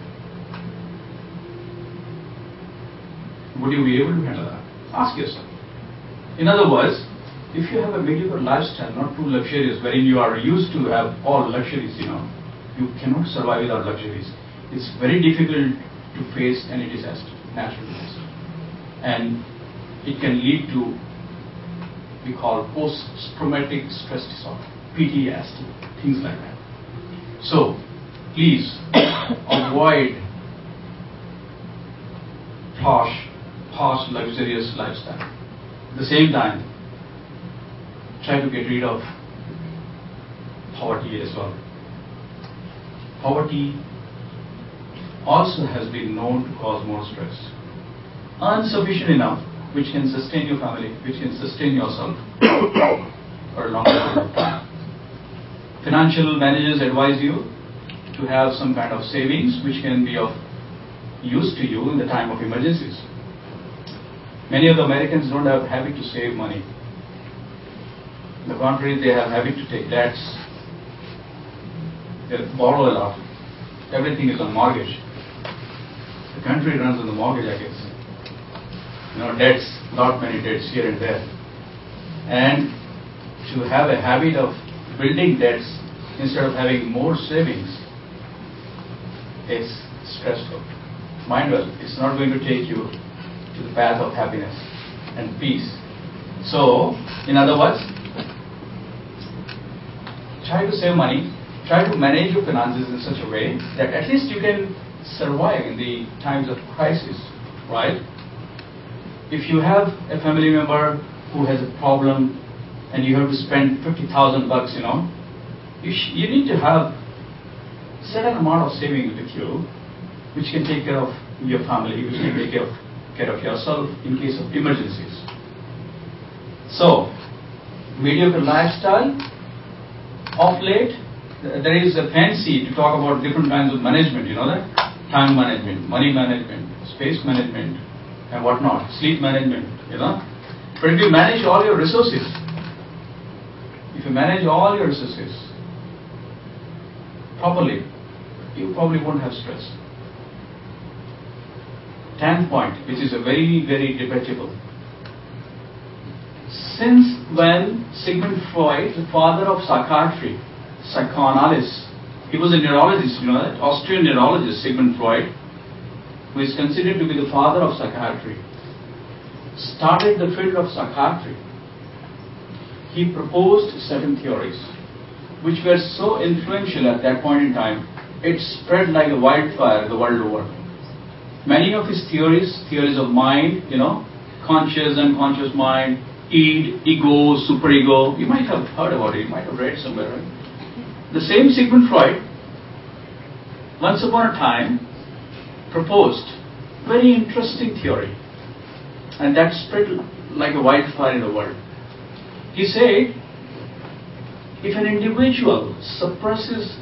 would you be able to handle that? Ask yourself. In other words, if you have a mediocre lifestyle, not too luxurious, wherein you are used to have all luxuries, you cannot survive without luxuries. It's very difficult to face any disaster, natural disaster. And it can lead to, we call post-traumatic stress disorder, PTSD, things like that. So, please avoid posh, luxurious lifestyle. At the same time, try to get rid of poverty as well. Poverty also has been known to cause more stress. Insufficient enough, which can sustain your family, which can sustain yourself for a longer period of time. Financial managers advise you to have some kind of savings which can be of use to you in the time of emergencies. Many of the Americans don't have a habit to save money. On the contrary, they have a habit to take debts. They borrow a lot. Everything is on mortgage. The country runs on the mortgage, I guess. Debts, not many debts here and there. And to have a habit of building debts instead of having more savings is stressful. Mind well, it's not going to take you to the path of happiness and peace. So, in other words, try to save money, try to manage your finances in such a way that at least you can survive in the times of crisis, right? If you have a family member who has a problem and you have to spend $50,000, you need to have a certain amount of saving with you, which can take care of your family, which can take care of yourself in case of emergencies. So, mediocre lifestyle. Of late, there is a fancy to talk about different kinds of management, you know that? Time management, money management, space management, and whatnot, sleep management, But if you manage all your resources, properly, you probably won't have stress. 10th point, which is a very, very debatable. Since when Sigmund Freud, the father of psychiatry, psychoanalysis, he was a neurologist, that? Austrian neurologist Sigmund Freud, who is considered to be the father of psychiatry, started the field of psychiatry. He proposed certain theories which were so influential at that point in time, it spread like a wildfire the world over. Many of his theories of mind, conscious, unconscious mind, id, ego, superego, you might have heard about it, you might have read somewhere, right? The same Sigmund Freud, once upon a time, proposed very interesting theory, and that spread like a wildfire in the world. He said, if an individual suppresses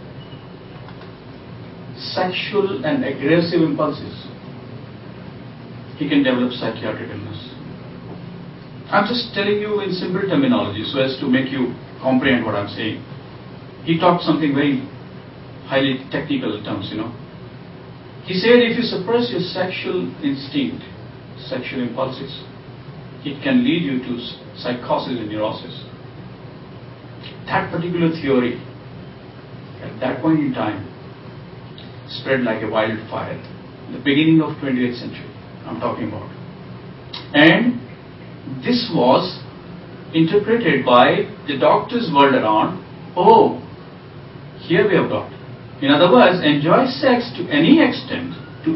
sexual and aggressive impulses, he can develop psychiatric illness. I'm just telling you in simple terminology so as to make you comprehend what I'm saying. He talked something very highly technical terms, He said if you suppress your sexual instinct, sexual impulses, it can lead you to psychosis and neurosis. That particular theory, at that point in time, spread like a wildfire. In the beginning of 20th century, I'm talking about. And this was interpreted by the doctors world around. Oh, here we have got. In other words, enjoy sex to any extent,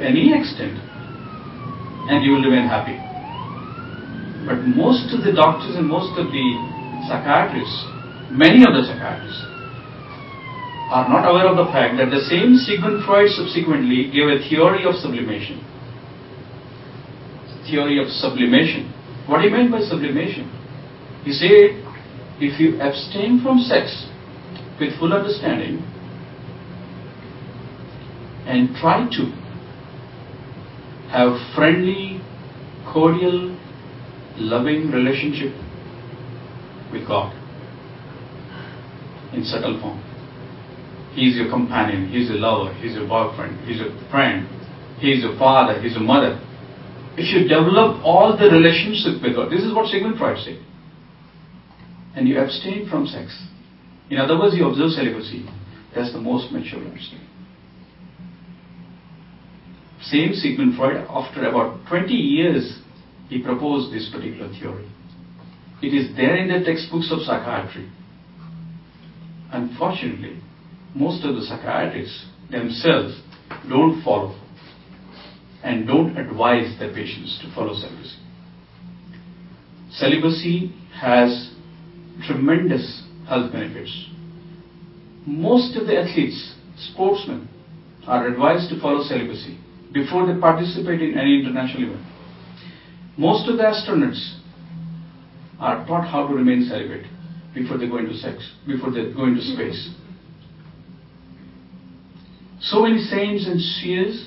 and you will remain happy. But most of the doctors and most of the psychiatrists, many of the psychiatrists, are not aware of the fact that the same Sigmund Freud subsequently gave a theory of sublimation. Theory of sublimation. What he meant by sublimation? He said, if you abstain from sex with full understanding, and try to have friendly, cordial, loving relationship with God in subtle form. He is your companion, He is your lover, He is your boyfriend, He is your friend, He is your father, He is your mother. If you develop all the relationship with God, this is what Sigmund Freud said, and you abstain from sex, in other words, you observe celibacy, that's the most mature understanding. Same Sigmund Freud, after about 20 years, he proposed this particular theory. It is there in the textbooks of psychiatry. Unfortunately, most of the psychiatrists themselves don't follow and don't advise their patients to follow celibacy. Celibacy has tremendous health benefits. Most of the athletes, sportsmen, are advised to follow celibacy before they participate in any international event. Most of the astronauts are taught how to remain celibate before they go into space. So many saints and seers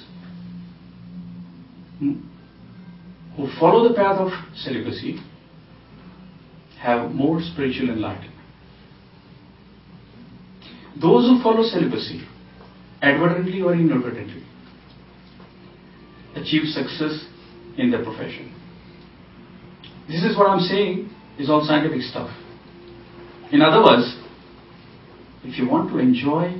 who follow the path of celibacy have more spiritual enlightenment. Those who follow celibacy, advertently or inadvertently, achieve success in their profession. This is what I'm saying is all scientific stuff. In other words, if you want to enjoy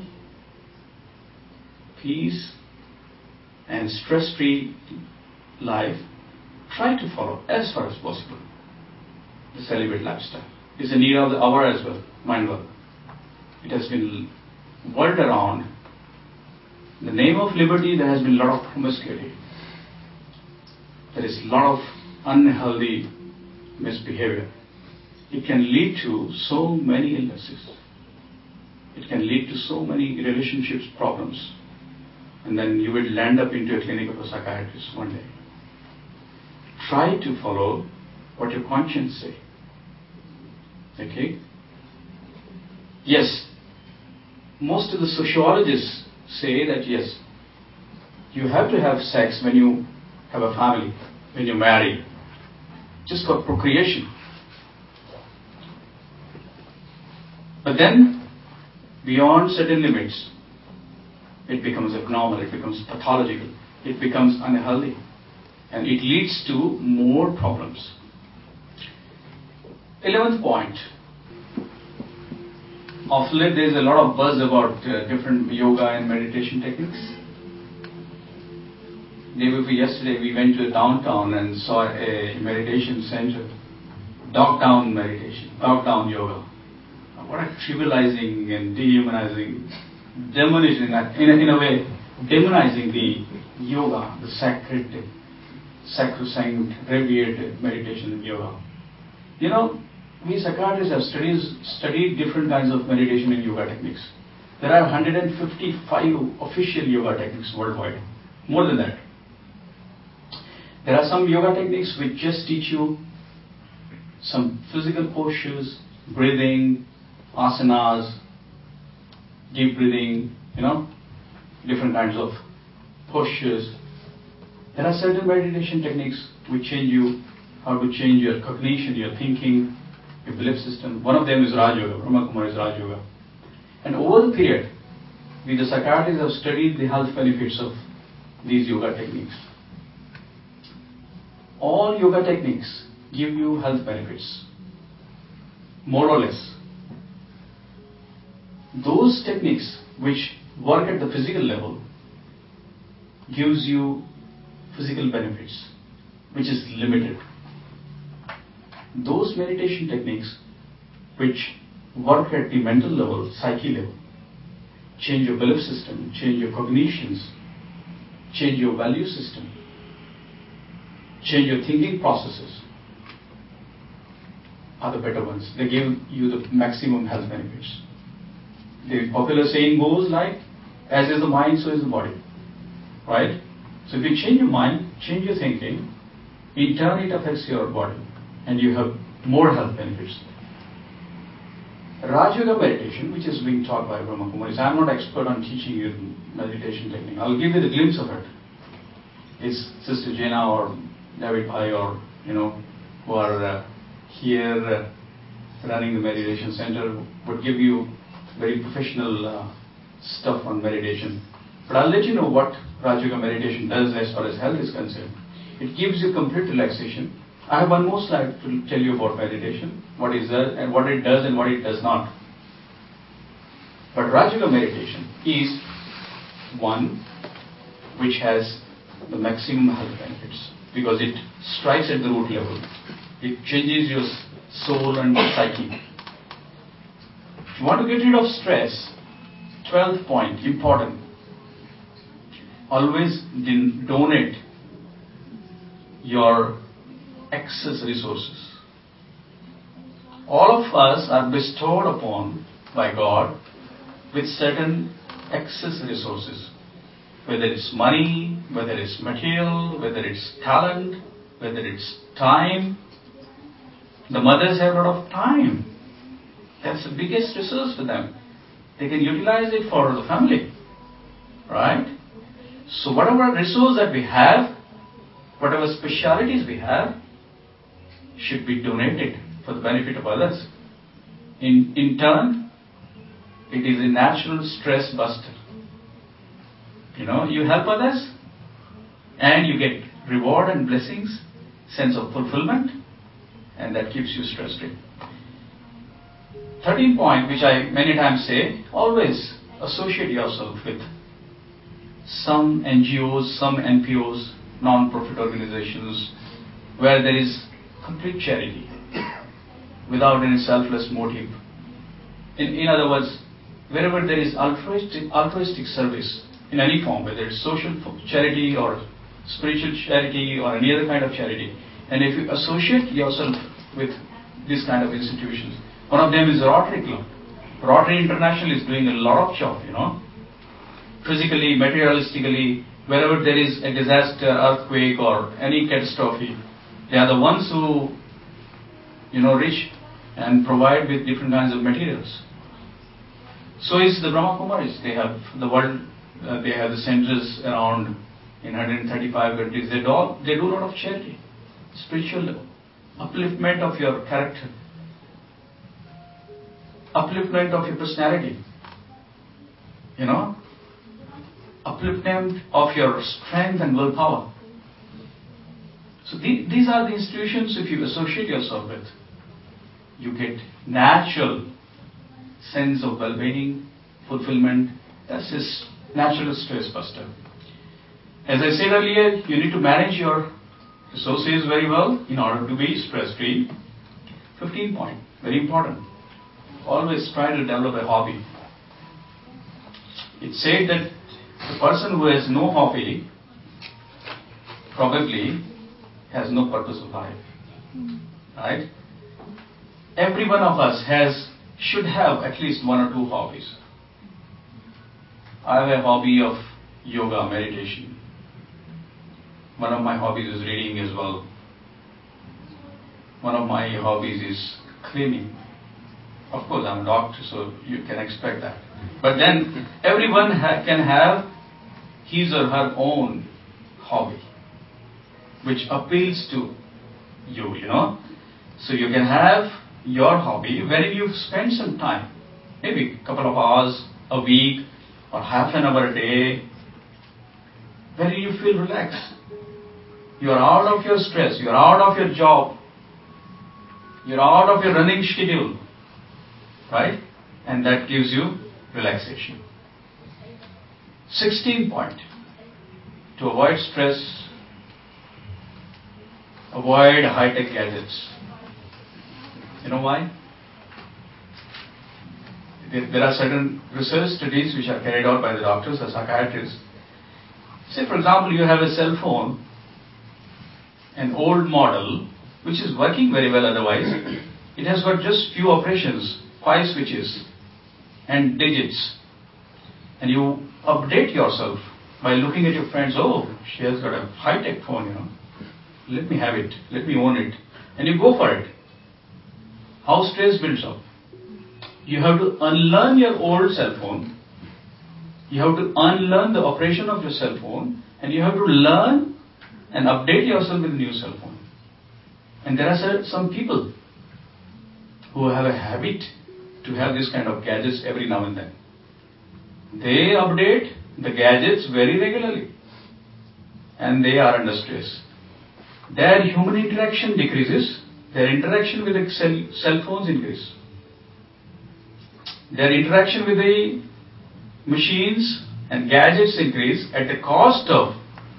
peace and stress-free life, try to follow as far as possible the celibate lifestyle. It's a need of the hour as well, mind well. It has been whirled around. In the name of liberty, there has been a lot of promiscuity. There is a lot of unhealthy misbehavior. It can lead to so many illnesses. It can lead to so many relationships problems. And then you will land up into a clinic of a psychiatrist one day. Try to follow what your conscience says. Okay? Yes, most of the sociologists say that yes, you have to have sex when you have a family, when you're married, just for procreation. But then, beyond certain limits, it becomes abnormal, it becomes pathological, it becomes unhealthy, and it leads to more problems. 11th point. Of late, there is a lot of buzz about different yoga and meditation techniques. Day before yesterday, we went to downtown and saw a meditation center, dog-down meditation, dog-down yoga. What a trivializing and dehumanizing, demonizing, in a way, demonizing the yoga, the sacred, sacrosanct, revered meditation of yoga. You know, we psychiatrists have studied different kinds of meditation and yoga techniques. There are 155 official yoga techniques worldwide, more than that. There are some yoga techniques which just teach you some physical postures, breathing, asanas, deep breathing, different kinds of postures. There are certain meditation techniques which change you, how to change your cognition, your thinking, your belief system. One of them is Raj Yoga, Brahma Kumari's Raj Yoga. And over the period, we the psychiatrists have studied the health benefits of these yoga techniques. All yoga techniques give you health benefits, more or less. Those techniques which work at the physical level gives you physical benefits, which is limited. Those meditation techniques which work at the mental level, psyche level, change your belief system, change your cognitions, change your value system, change your thinking processes, are the better ones. They give you the maximum health benefits. The popular saying goes like, as is the mind, so is the body. Right? So if you change your mind, change your thinking, in turn it affects your body and you have more health benefits. Raja Yoga meditation, which is being taught by Brahma Kumaris. I am not expert on teaching you meditation technique. I will give you the glimpse of it. It's Sister Jena or David Bhai or who are here running the meditation center would give you very professional stuff on meditation. But I'll let you know what Raja Yoga meditation does as far as health is concerned. It gives you complete relaxation. I have one more slide to tell you about meditation, what it does and what it does and what it does not. But Raja Yoga meditation is one which has the maximum health benefits because it strikes at the root level. It changes your soul and psyche. If you want to get rid of stress, 12th point, important. Always donate your excess resources. All of us are bestowed upon by God with certain excess resources, whether it's money, whether it's material, whether it's talent, whether it's time. The mothers have a lot of time. That's the biggest resource for them. They can utilize it for the family. Right? So whatever resource that we have, whatever specialities we have, should be donated for the benefit of others. In turn, it is a natural stress buster. You help others and you get reward and blessings, sense of fulfillment, and that keeps you stress-free. 13th point, which I many times say, always associate yourself with some NGOs, some NPOs, non-profit organizations, where there is complete charity, without any selfless motive. In other words, wherever there is altruistic service in any form, whether it's social charity or spiritual charity or any other kind of charity, and if you associate yourself with this kind of institutions, one of them is Rotary Club. Rotary International is doing a lot of job, physically, materialistically, wherever there is a disaster, earthquake or any catastrophe, they are the ones who, reach and provide with different kinds of materials. So is the Brahma Kumaris. They have the world, they have the centers around in 135 countries. They do a lot of charity, spiritual level, upliftment of your character, upliftment of your personality, upliftment of your strength and willpower. So these are the institutions, if you associate yourself with, you get natural sense of well-being, fulfillment. That's just natural stress buster. As I said earlier, you need to manage your resources very well in order to be stress-free. 15th point, very important. Always try to develop a hobby. It's said that the person who has no hobby probably has no purpose of life. Right? Every one of us should have at least one or two hobbies. I have a hobby of yoga, meditation. One of my hobbies is reading as well. One of my hobbies is cleaning. Of course, I'm a doctor, so you can expect that. But then everyone can have his or her own hobby, which appeals to you, So you can have your hobby wherein you spend some time, maybe a couple of hours a week or half an hour a day, wherein you feel relaxed. You are out of your stress, you are out of your job, you are out of your running schedule, right? And that gives you relaxation. 16th point, to avoid stress, avoid high-tech gadgets. You know why? There are certain research studies which are carried out by the doctors or psychiatrists. Say, for example, you have a cell phone, an old model, which is working very well otherwise. It has got just few operations, 5 switches and digits. And you update yourself by looking at your friends, oh, she has got a high-tech phone, Let me have it, let me own it. And you go for it. How stress builds up? You have to unlearn your old cell phone. You have to unlearn the operation of your cell phone, and you have to learn and update yourself with a new cell phone. And there are some people who have a habit to have this kind of gadgets every now and then. They update the gadgets very regularly, and they are under stress. Their human interaction decreases, their interaction with the cell phones increase. Their interaction with the machines and gadgets increase at the cost of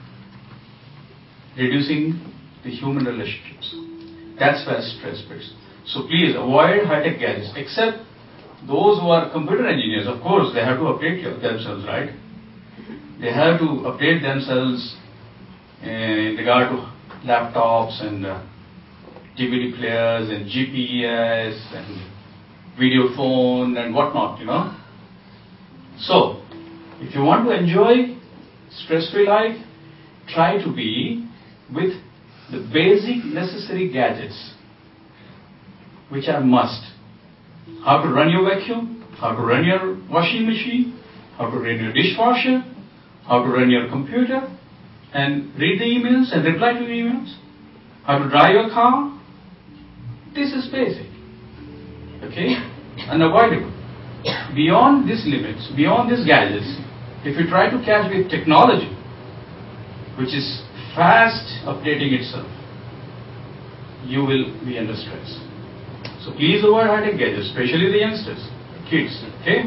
reducing the human relationships. That's where stress builds. So please avoid high-tech gadgets, except those who are computer engineers. Of course, they have to update themselves, right? They have to update themselves in regard to laptops and DVD players and GPS and video phone and whatnot, So, if you want to enjoy stress-free life, try to be with the basic necessary gadgets which are must. How to run your vacuum, how to run your washing machine, how to run your dishwasher, how to run your computer and read the emails and reply to the emails, how to drive your car. This is basic. Okay? Unavoidable. Beyond these limits, beyond these gadgets, if you try to catch with technology, which is fast updating itself, you will be under stress. So please avoid high-tech gadgets, especially the youngsters, kids. Okay?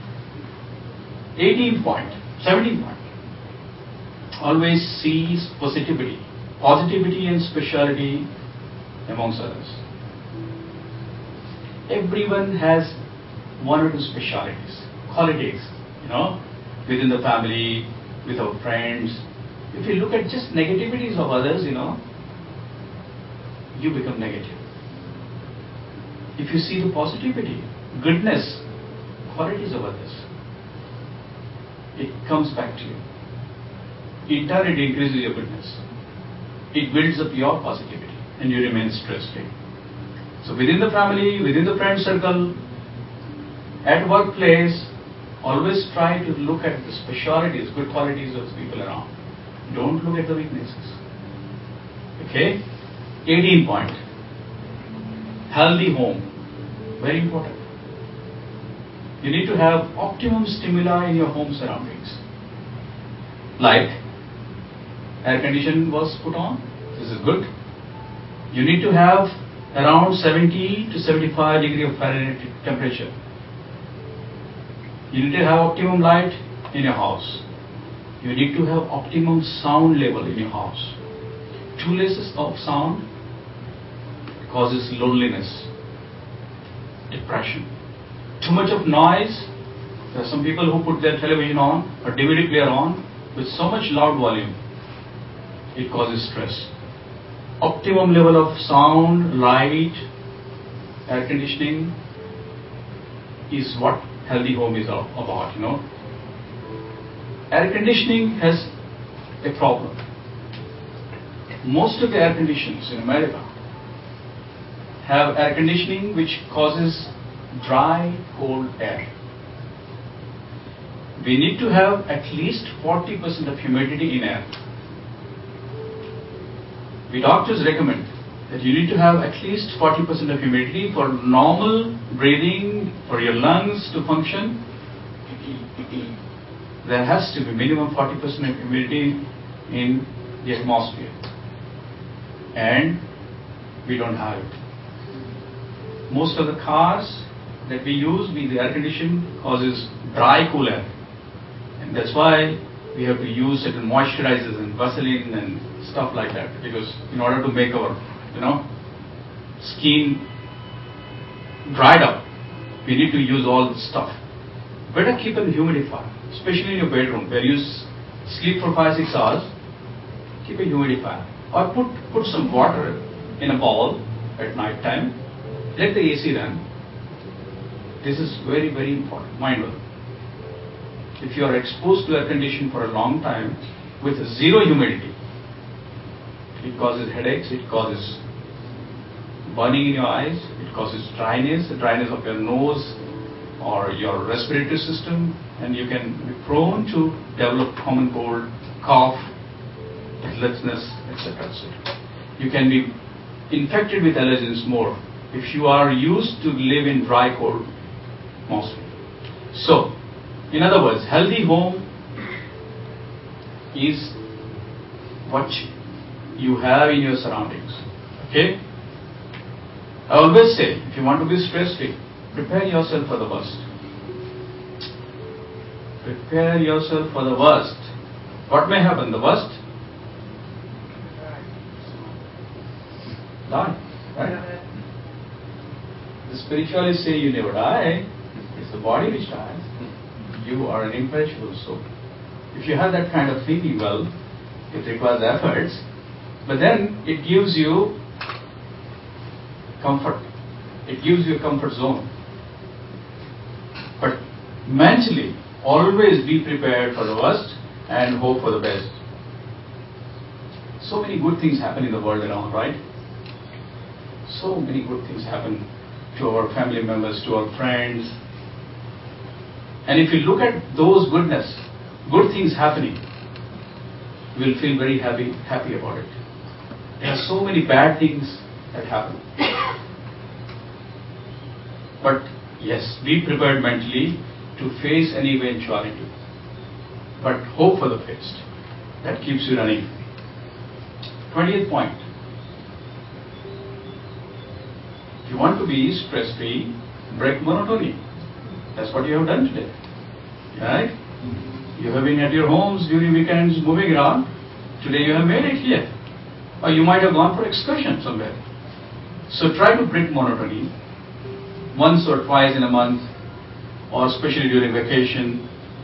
17 point. Always sees positivity and speciality amongst others. Everyone has one or two specialities, qualities, within the family, with our friends. If you look at just negativities of others, you become negative. If you see the positivity, goodness, qualities of others, it comes back to you. In turn, it increases your goodness. It builds up your positivity and you remain stress-free. So within the family, within the friend circle, at workplace, always try to look at the specialities, good qualities of people around. Don't look at the weaknesses. Okay? 18 point. Healthy home. Very important. You need to have optimum stimuli in your home surroundings. Like, air conditioning was put on. This is good. You need to have around 70 to 75 degrees of Fahrenheit temperature. You need to have optimum light in your house. You need to have optimum sound level in your house. Too less of sound causes loneliness, depression. Too much of noise. There are some people who put their television on or DVD player on with so much loud volume. It causes stress. Optimum level of sound, light, air conditioning is what healthy home is about, Air conditioning has a problem. Most of the air conditioners in America have air conditioning which causes dry, cold air. We need to have at least 40% of humidity in air. We doctors recommend that you need to have at least 40% of humidity for normal breathing, for your lungs to function. There has to be minimum 40% of humidity in the atmosphere. And we don't have it. Most of the cars that we use, the air conditioning causes dry, cool air. And that's why we have to use certain moisturizers and Vaseline and stuff like that, because in order to make our skin dried up, we need to use all the stuff. Better keep a humidifier, especially in your bedroom where you sleep for 5-6 hours. Keep a humidifier, or put some water in a bowl at night time. Let the AC run. This is very, very important. Mind well. If you are exposed to air conditioning for a long time with zero humidity, it causes headaches, it causes burning in your eyes, it causes dryness, the dryness of your nose, or your respiratory system, and you can be prone to develop common cold, cough, breathlessness, etc., etc. You can be infected with allergens more if you are used to live in dry, cold atmosphere. So, in other words, healthy home is what you have in your surroundings. Okay? I always say, if you want to be stress-free, prepare yourself for the worst. Prepare yourself for the worst. What may happen? The worst? Die. Right? The spiritualists say you never die. It's the body which dies. You are an imperishable soul. If you have that kind of thinking, well, it requires efforts, but then it gives you comfort. It gives you a comfort zone. But mentally, always be prepared for the worst and hope for the best. So many good things happen in the world around, right? So many good things happen to our family members, to our friends. And if you look at those good things happening, you will feel very happy about it. There are so many bad things that happen. But yes, be prepared mentally to face any eventuality. But hope for the best. That keeps you running. 20th point. If you want to be stress-free, break monotony. That's what you have done today. Right? You have been at your homes during weekends moving around. Today you have made it here. Or you might have gone for excursion somewhere. So try to break monotony once or twice in a month, or especially during vacation,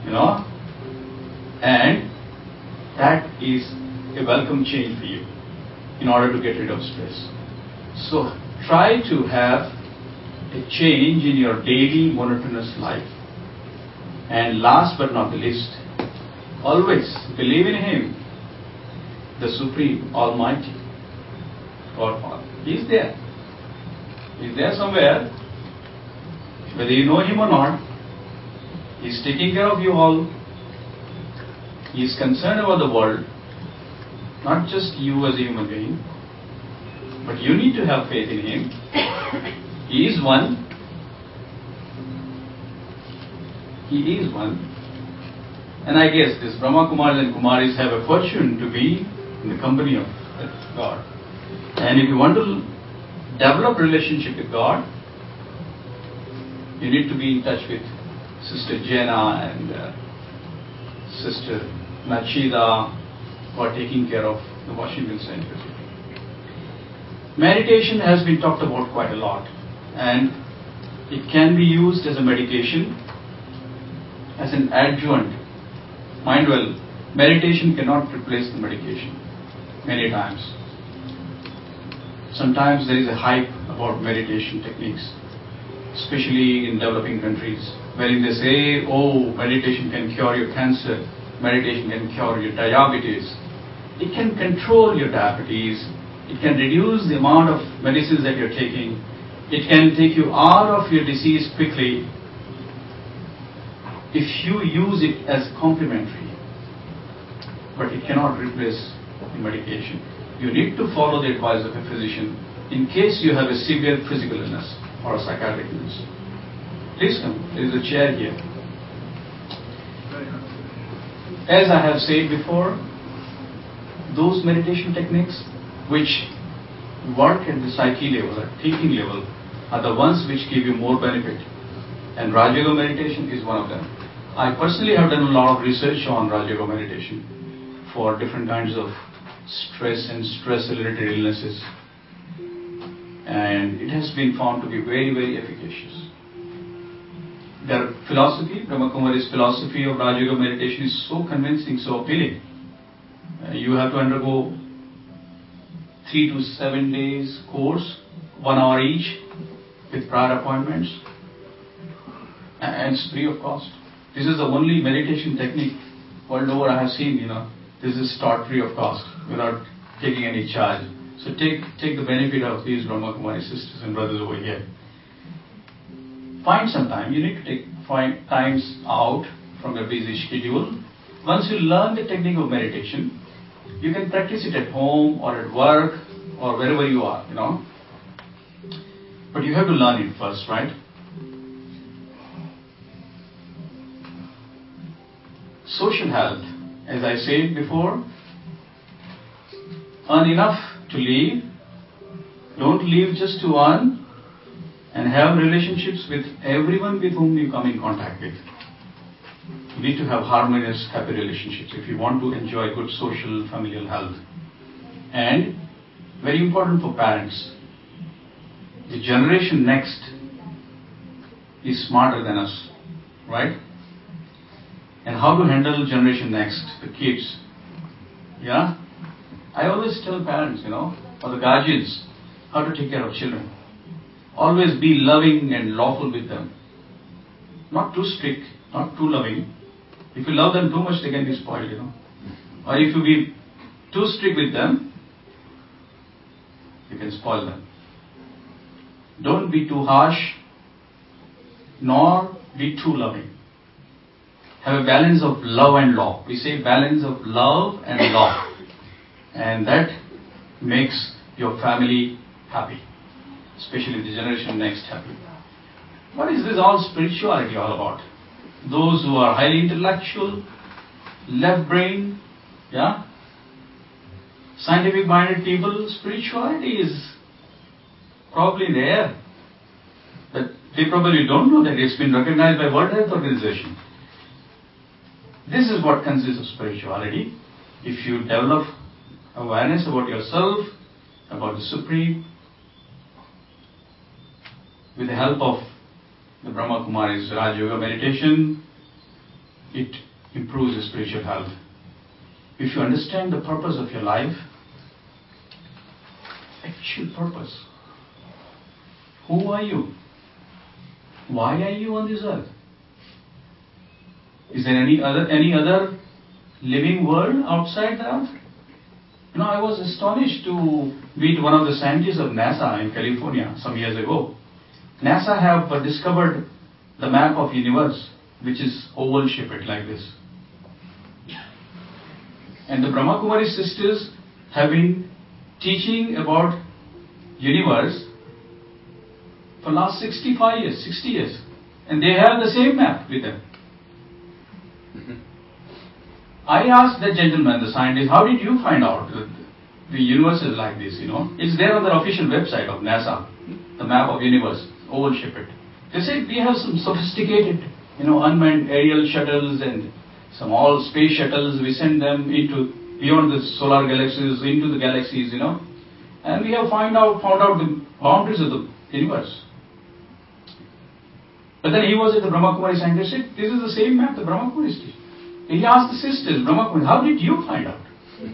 and that is a welcome change for you in order to get rid of stress. So try to have a change in your daily monotonous life. And last but not the least, always believe in Him, the Supreme, Almighty, God Father. He is there. He is there somewhere. Whether you know Him or not, He is taking care of you all. He is concerned about the world, not just you as a human being, but you need to have faith in Him. He is one. He is one. And I guess these Brahma Kumaris and Kumaris have a fortune to be in the company of God. And if you want to develop relationship with God, you need to be in touch with Sister Jena and Sister Nachida, who are taking care of the Washington Center. Meditation has been talked about quite a lot, and it can be used as a medication, as an adjunct. Mind well, meditation cannot replace the medication many times. Sometimes there is a hype about meditation techniques, especially in developing countries, wherein they say, oh, meditation can cure your cancer, meditation can cure your diabetes. It can control your diabetes. It can reduce the amount of medicines that you're taking. It can take you out of your disease quickly if you use it as complementary. But it cannot replace the medication. You need to follow the advice of a physician in case you have a severe physical illness or a psychiatric illness. Please come. There is a chair here. As I have said before, those meditation techniques which work at the psyche level, at thinking level, are the ones which give you more benefit. And Raj Yoga meditation is one of them. I personally have done a lot of research on Raj Yoga meditation for different kinds of stress and stress-related illnesses. And it has been found to be very, very efficacious. Their philosophy, Brahma Kumari's philosophy of Raj Yoga meditation is so convincing, so appealing. You have to undergo 3 to 7 days course, 1 hour each, with prior appointments, and it's free of cost. This is the only meditation technique world over I have seen, this is taught free of cost, without taking any charge. So take the benefit of these Brahma Kumari sisters and brothers over here. find some time. You need to find times out from your busy schedule. Once you learn the technique of meditation, you can practice it at home or at work or wherever you are, But you have to learn it first, right? Social health, as I said before, earn enough to live. Don't live just to earn, and have relationships with everyone with whom you come in contact with. You need to have harmonious, happy relationships if you want to enjoy good social, familial health. And very important for parents, the generation next is smarter than us, right? And how to handle generation next, the kids. Yeah? I always tell parents, or the guardians, how to take care of children. Always be loving and lawful with them. Not too strict, not too loving. If you love them too much, they can be spoiled, Or if you be too strict with them, you can spoil them. Don't be too harsh, nor be too loving. Have a balance of love and law. We say balance of love and law. And that makes your family happy. Especially the generation next happy. What is this all spirituality all about? Those who are highly intellectual, left brain, scientific minded people, spirituality is probably there. But they probably don't know that it's been recognized by World Health Organization. This is what consists of spirituality. If you develop awareness about yourself, about the Supreme, with the help of the Brahma Kumari's Raj Yoga meditation, it improves your spiritual health. If you understand the purpose of your life, actual purpose, who are you? Why are you on this earth? Is there any other living world outside the earth? I was astonished to meet one of the scientists of NASA in California some years ago. NASA have discovered the map of universe, which is oval shaped like this. And the Brahma Kumari sisters have been teaching about universe for last 60 years. And they have the same map with them. I asked that gentleman, the scientist, how did you find out that the universe is like this, It's there on their official website of NASA, the map of universe, oval shaped. They said we have some sophisticated, unmanned aerial shuttles and some all space shuttles. We send them into beyond the solar galaxies, into the galaxies, and we have found out the boundaries of the universe. But then he was at the Brahma Kumari Center. Said, this is the same map the Brahma Kumari teach. He asked the sisters, Brahma Kumari, how did you find out?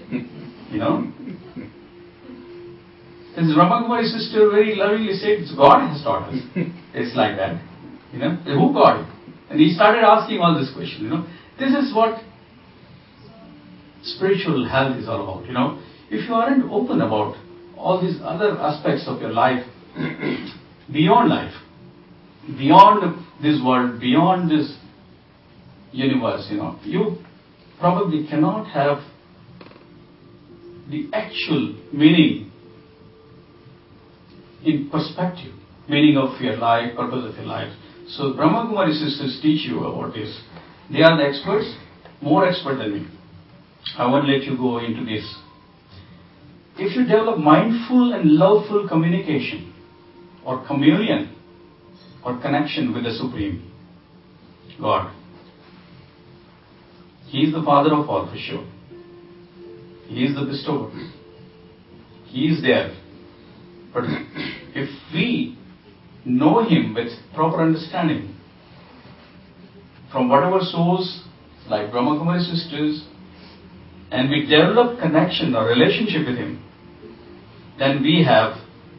His Brahma Kumari sister very lovingly said, God has taught us. It's like that. Who got it? And he started asking all this question, This is what spiritual health is all about, If you aren't open about all these other aspects of your life, beyond this world, beyond this universe, you probably cannot have the actual meaning in perspective, meaning of your life, purpose of your life. So Brahma Kumari sisters teach you about this. They are the experts, more expert than me. I won't let you go into this. If you develop mindful and loveful communication or communion or connection with the Supreme, God, He is the Father of all for sure. He is the bestower. He is there. But if we know Him with proper understanding, from whatever source, like Brahma Kumari sisters, and we develop connection or relationship with Him, then we have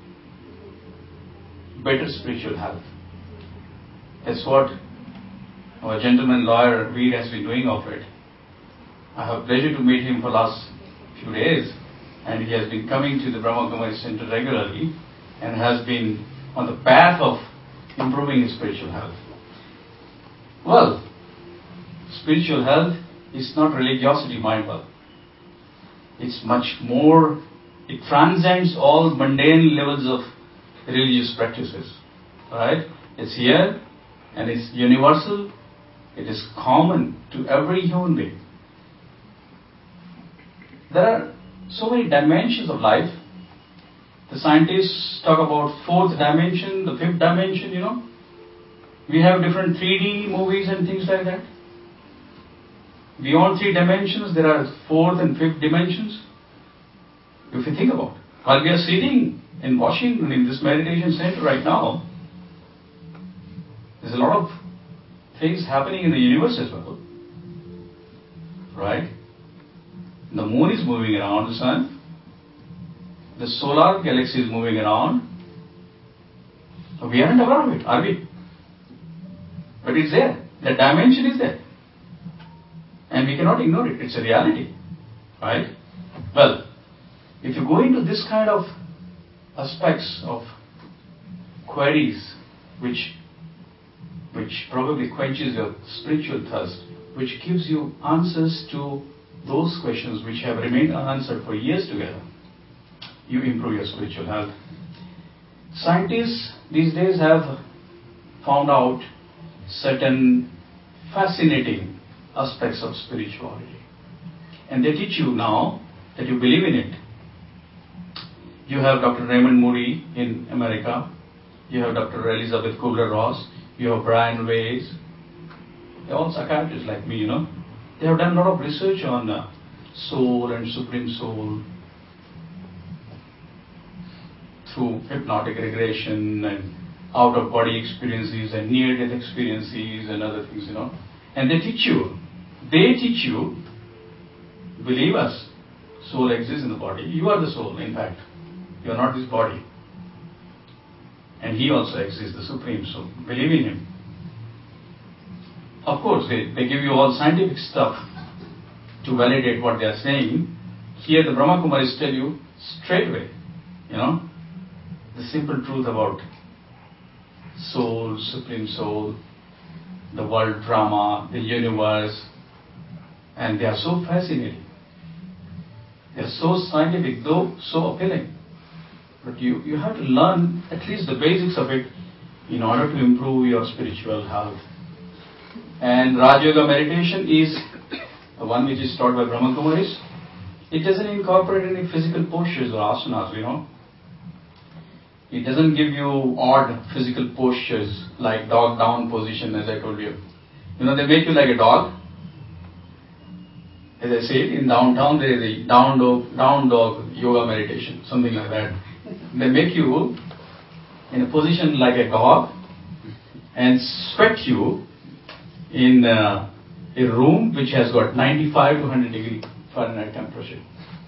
better spiritual health. That's what our gentleman lawyer Veer has been doing of it. I have pleasure to meet him for last few days, and he has been coming to the Brahma Kumari Center regularly and has been on the path of, improving his spiritual health? Well, spiritual health is not religiosity, mind well. It's much more, it transcends all mundane levels of religious practices. Right? It's here and it's universal. It is common to every human being. There are so many dimensions of life. The scientists talk about fourth dimension, the fifth dimension, We have different 3D movies and things like that. Beyond 3 dimensions, there are fourth and fifth dimensions. If you think about it. While we are sitting in Washington in this meditation center right now, there's a lot of things happening in the universe as well. Right? The moon is moving around the sun. The solar galaxy is moving around. We aren't aware of it, are we? But it's there. The dimension is there. And we cannot ignore it. It's a reality. Right? Well, if you go into this kind of aspects of queries which probably quenches your spiritual thirst, which gives you answers to those questions which have remained unanswered for years together, you improve your spiritual health. Scientists these days have found out certain fascinating aspects of spirituality. And they teach you now that you believe in it. You have Dr. Raymond Moody in America. You have Dr. Elizabeth Kubler-Ross. You have Brian Weiss. They're all psychiatrists like me, They have done a lot of research on soul and supreme soul through hypnotic regression and out-of-body experiences and near-death experiences and other things, And they teach you, believe us, soul exists in the body. You are the soul, in fact. You are not this body. And he also exists, the supreme soul. Believe in him. Of course, they give you all scientific stuff to validate what they are saying. Here the Brahma Kumaris tell you straight away, the simple truth about soul, supreme soul, the world drama, the universe, and they are so fascinating. They are so scientific, though so appealing. But you have to learn at least the basics of it in order to improve your spiritual health. And Raj Yoga meditation is the one which is taught by Brahma Kumaris. It doesn't incorporate any physical postures or asanas, It doesn't give you odd physical postures like dog down position, as I told you. They make you like a dog. As I said, in downtown there is a down dog yoga meditation, something like that. They make you in a position like a dog and sweat you in a room which has got 95 to 100 degree Fahrenheit temperature.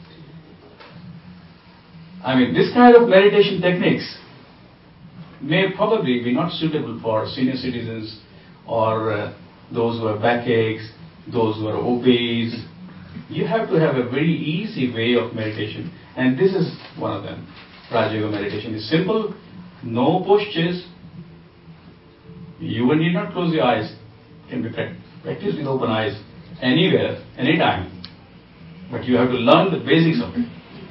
This kind of meditation techniques may probably be not suitable for senior citizens or those who have backaches, those who are obese. You have to have a very easy way of meditation, and this is one of them. Raj Yoga meditation is simple, no postures. You will need not close your eyes. It can be practiced with open eyes anywhere, anytime. But you have to learn the basics of it.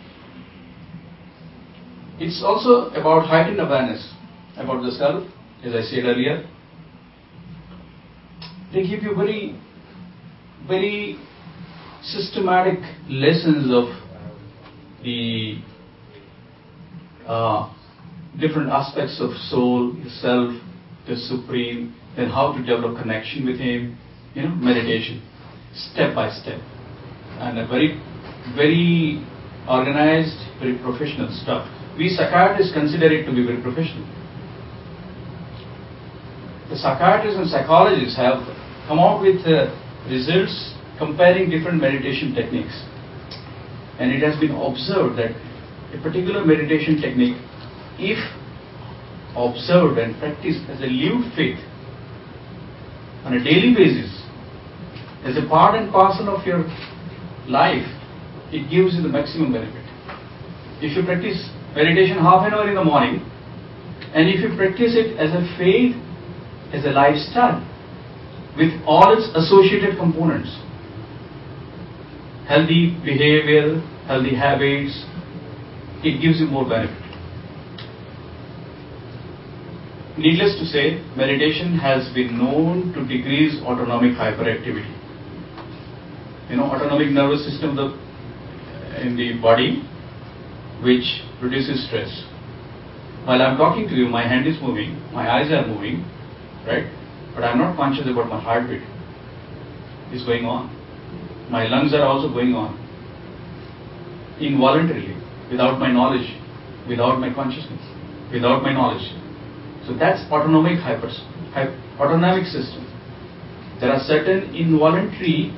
It's also about heightened awareness about the self, as I said earlier. They give you very, very systematic lessons of the different aspects of soul, the self, the supreme, then how to develop connection with him, meditation, step by step. And a very, very organized, very professional stuff. We psychiatrists consider it to be very professional. The psychiatrists and psychologists have come out with results comparing different meditation techniques. And it has been observed that a particular meditation technique, if observed and practiced as a lived faith on a daily basis, as a part and parcel of your life, it gives you the maximum benefit. If you practice meditation half an hour in the morning And if you practice it as a faith, as a lifestyle, with all its associated components, healthy behavior, healthy habits, it gives you more benefit. Needless to say, meditation has been known to decrease autonomic hyperactivity. Autonomic nervous system in the body, which reduces stress. While I'm talking to you, my hand is moving, my eyes are moving, right? But I'm not conscious about my heartbeat. It's going on. My lungs are also going on. Involuntarily, without my knowledge, without my consciousness, without my knowledge. So that's autonomic system. There are certain involuntary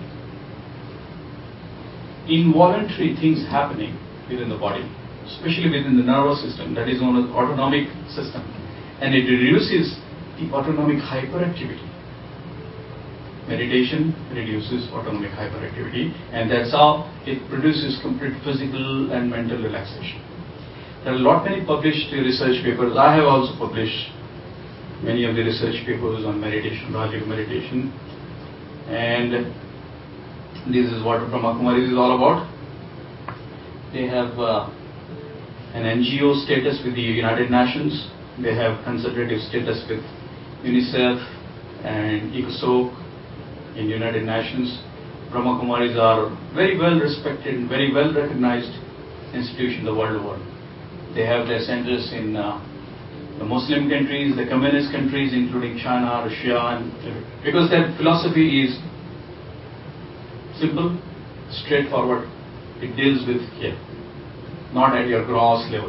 things happening within the body, especially within the nervous system, that is known as autonomic system, and it reduces the autonomic hyperactivity. Meditation reduces autonomic hyperactivity, and that's how it produces complete physical and mental relaxation. There are many published research papers. I have also published many of the research papers on meditation, Rajayoga meditation, and this is what Brahma Kumaris is all about. They have an NGO status with the United Nations. They have consultative status with UNICEF and ECOSOC in United Nations. Brahma Kumaris are very well respected and very well recognized institution the world over. They have their centers in the Muslim countries, the communist countries, including China, Russia, and because their philosophy is simple, straightforward. It deals with here, not at your gross level.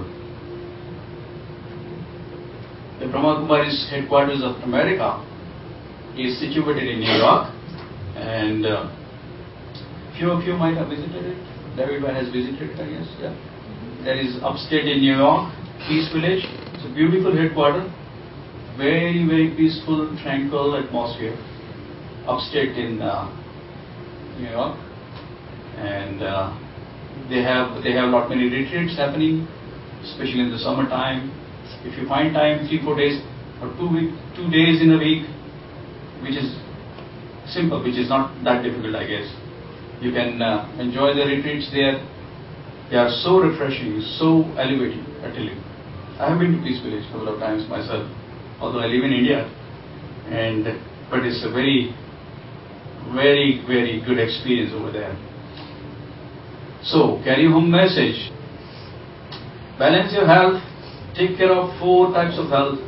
The Brahma Kumaris headquarters of America is situated in New York, and few of you might have visited it. David has visited it, I guess. Yeah. That is upstate in New York, Peace Village. It's a beautiful headquarters, very, very peaceful, tranquil atmosphere, upstate in New York, and they have lot many retreats happening, especially in the summertime. If you find time, 3-4 days or 2 days in a week, which is simple, which is not that difficult, I guess, you can enjoy the retreats there. They are so refreshing, so elevating, I tell you. I have been to Peace Village a couple of times myself, although I live in India, but it's a very, very, very good experience over there. So, carry home message. Balance your health. Take care of 4 types of health.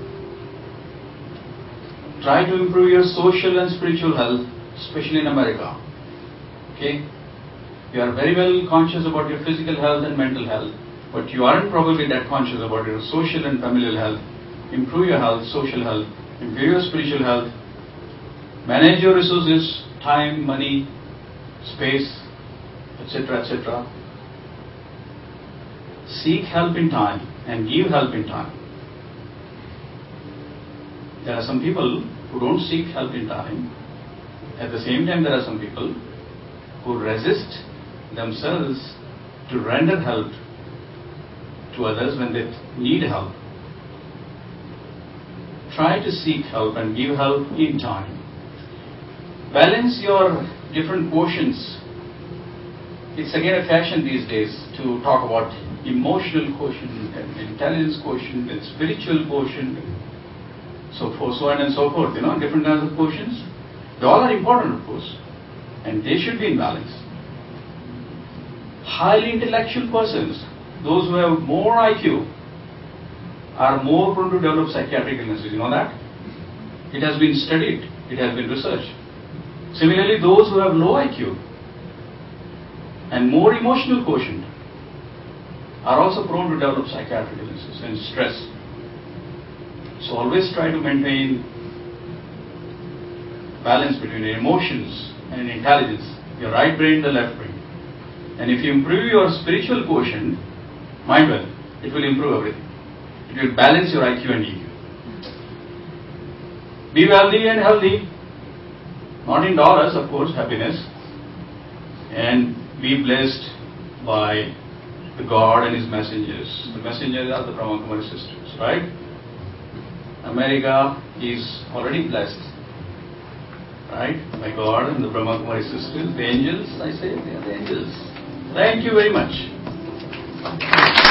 Try to improve your social and spiritual health, especially in America. Okay? You are very well conscious about your physical health and mental health, but you aren't probably that conscious about your social and familial health. Improve your health, social health. Improve your spiritual health. Manage your resources, time, money, space, etc., etc. Seek help in time and give help in time. There are some people who don't seek help in time. At the same time, there are some people who resist themselves to render help to others when they need help. Try to seek help and give help in time. Balance your different quotients. It's again a fashion these days to talk about emotional quotient and intelligence quotient and spiritual quotient, so on and so forth. Different kinds of quotients. They all are important, of course, and they should be in balance. Highly intellectual persons, those who have more IQ, are more prone to develop psychiatric illnesses. You know that? It has been studied. It has been researched. Similarly, those who have low IQ and more emotional quotient are also prone to develop psychiatric illnesses and stress. So always try to maintain balance between your emotions and intelligence, your right brain, the left brain. And if you improve your spiritual quotient, mind well, it will improve everything. It will balance your IQ and EQ. Be wealthy and healthy, not in dollars, of course, happiness, and be blessed by the God and His messengers. The messengers are the Brahma Kumari sisters, right? America is already blessed. Right? By God and the Brahma Kumari sisters, the angels, I say, they are the angels. Thank you very much.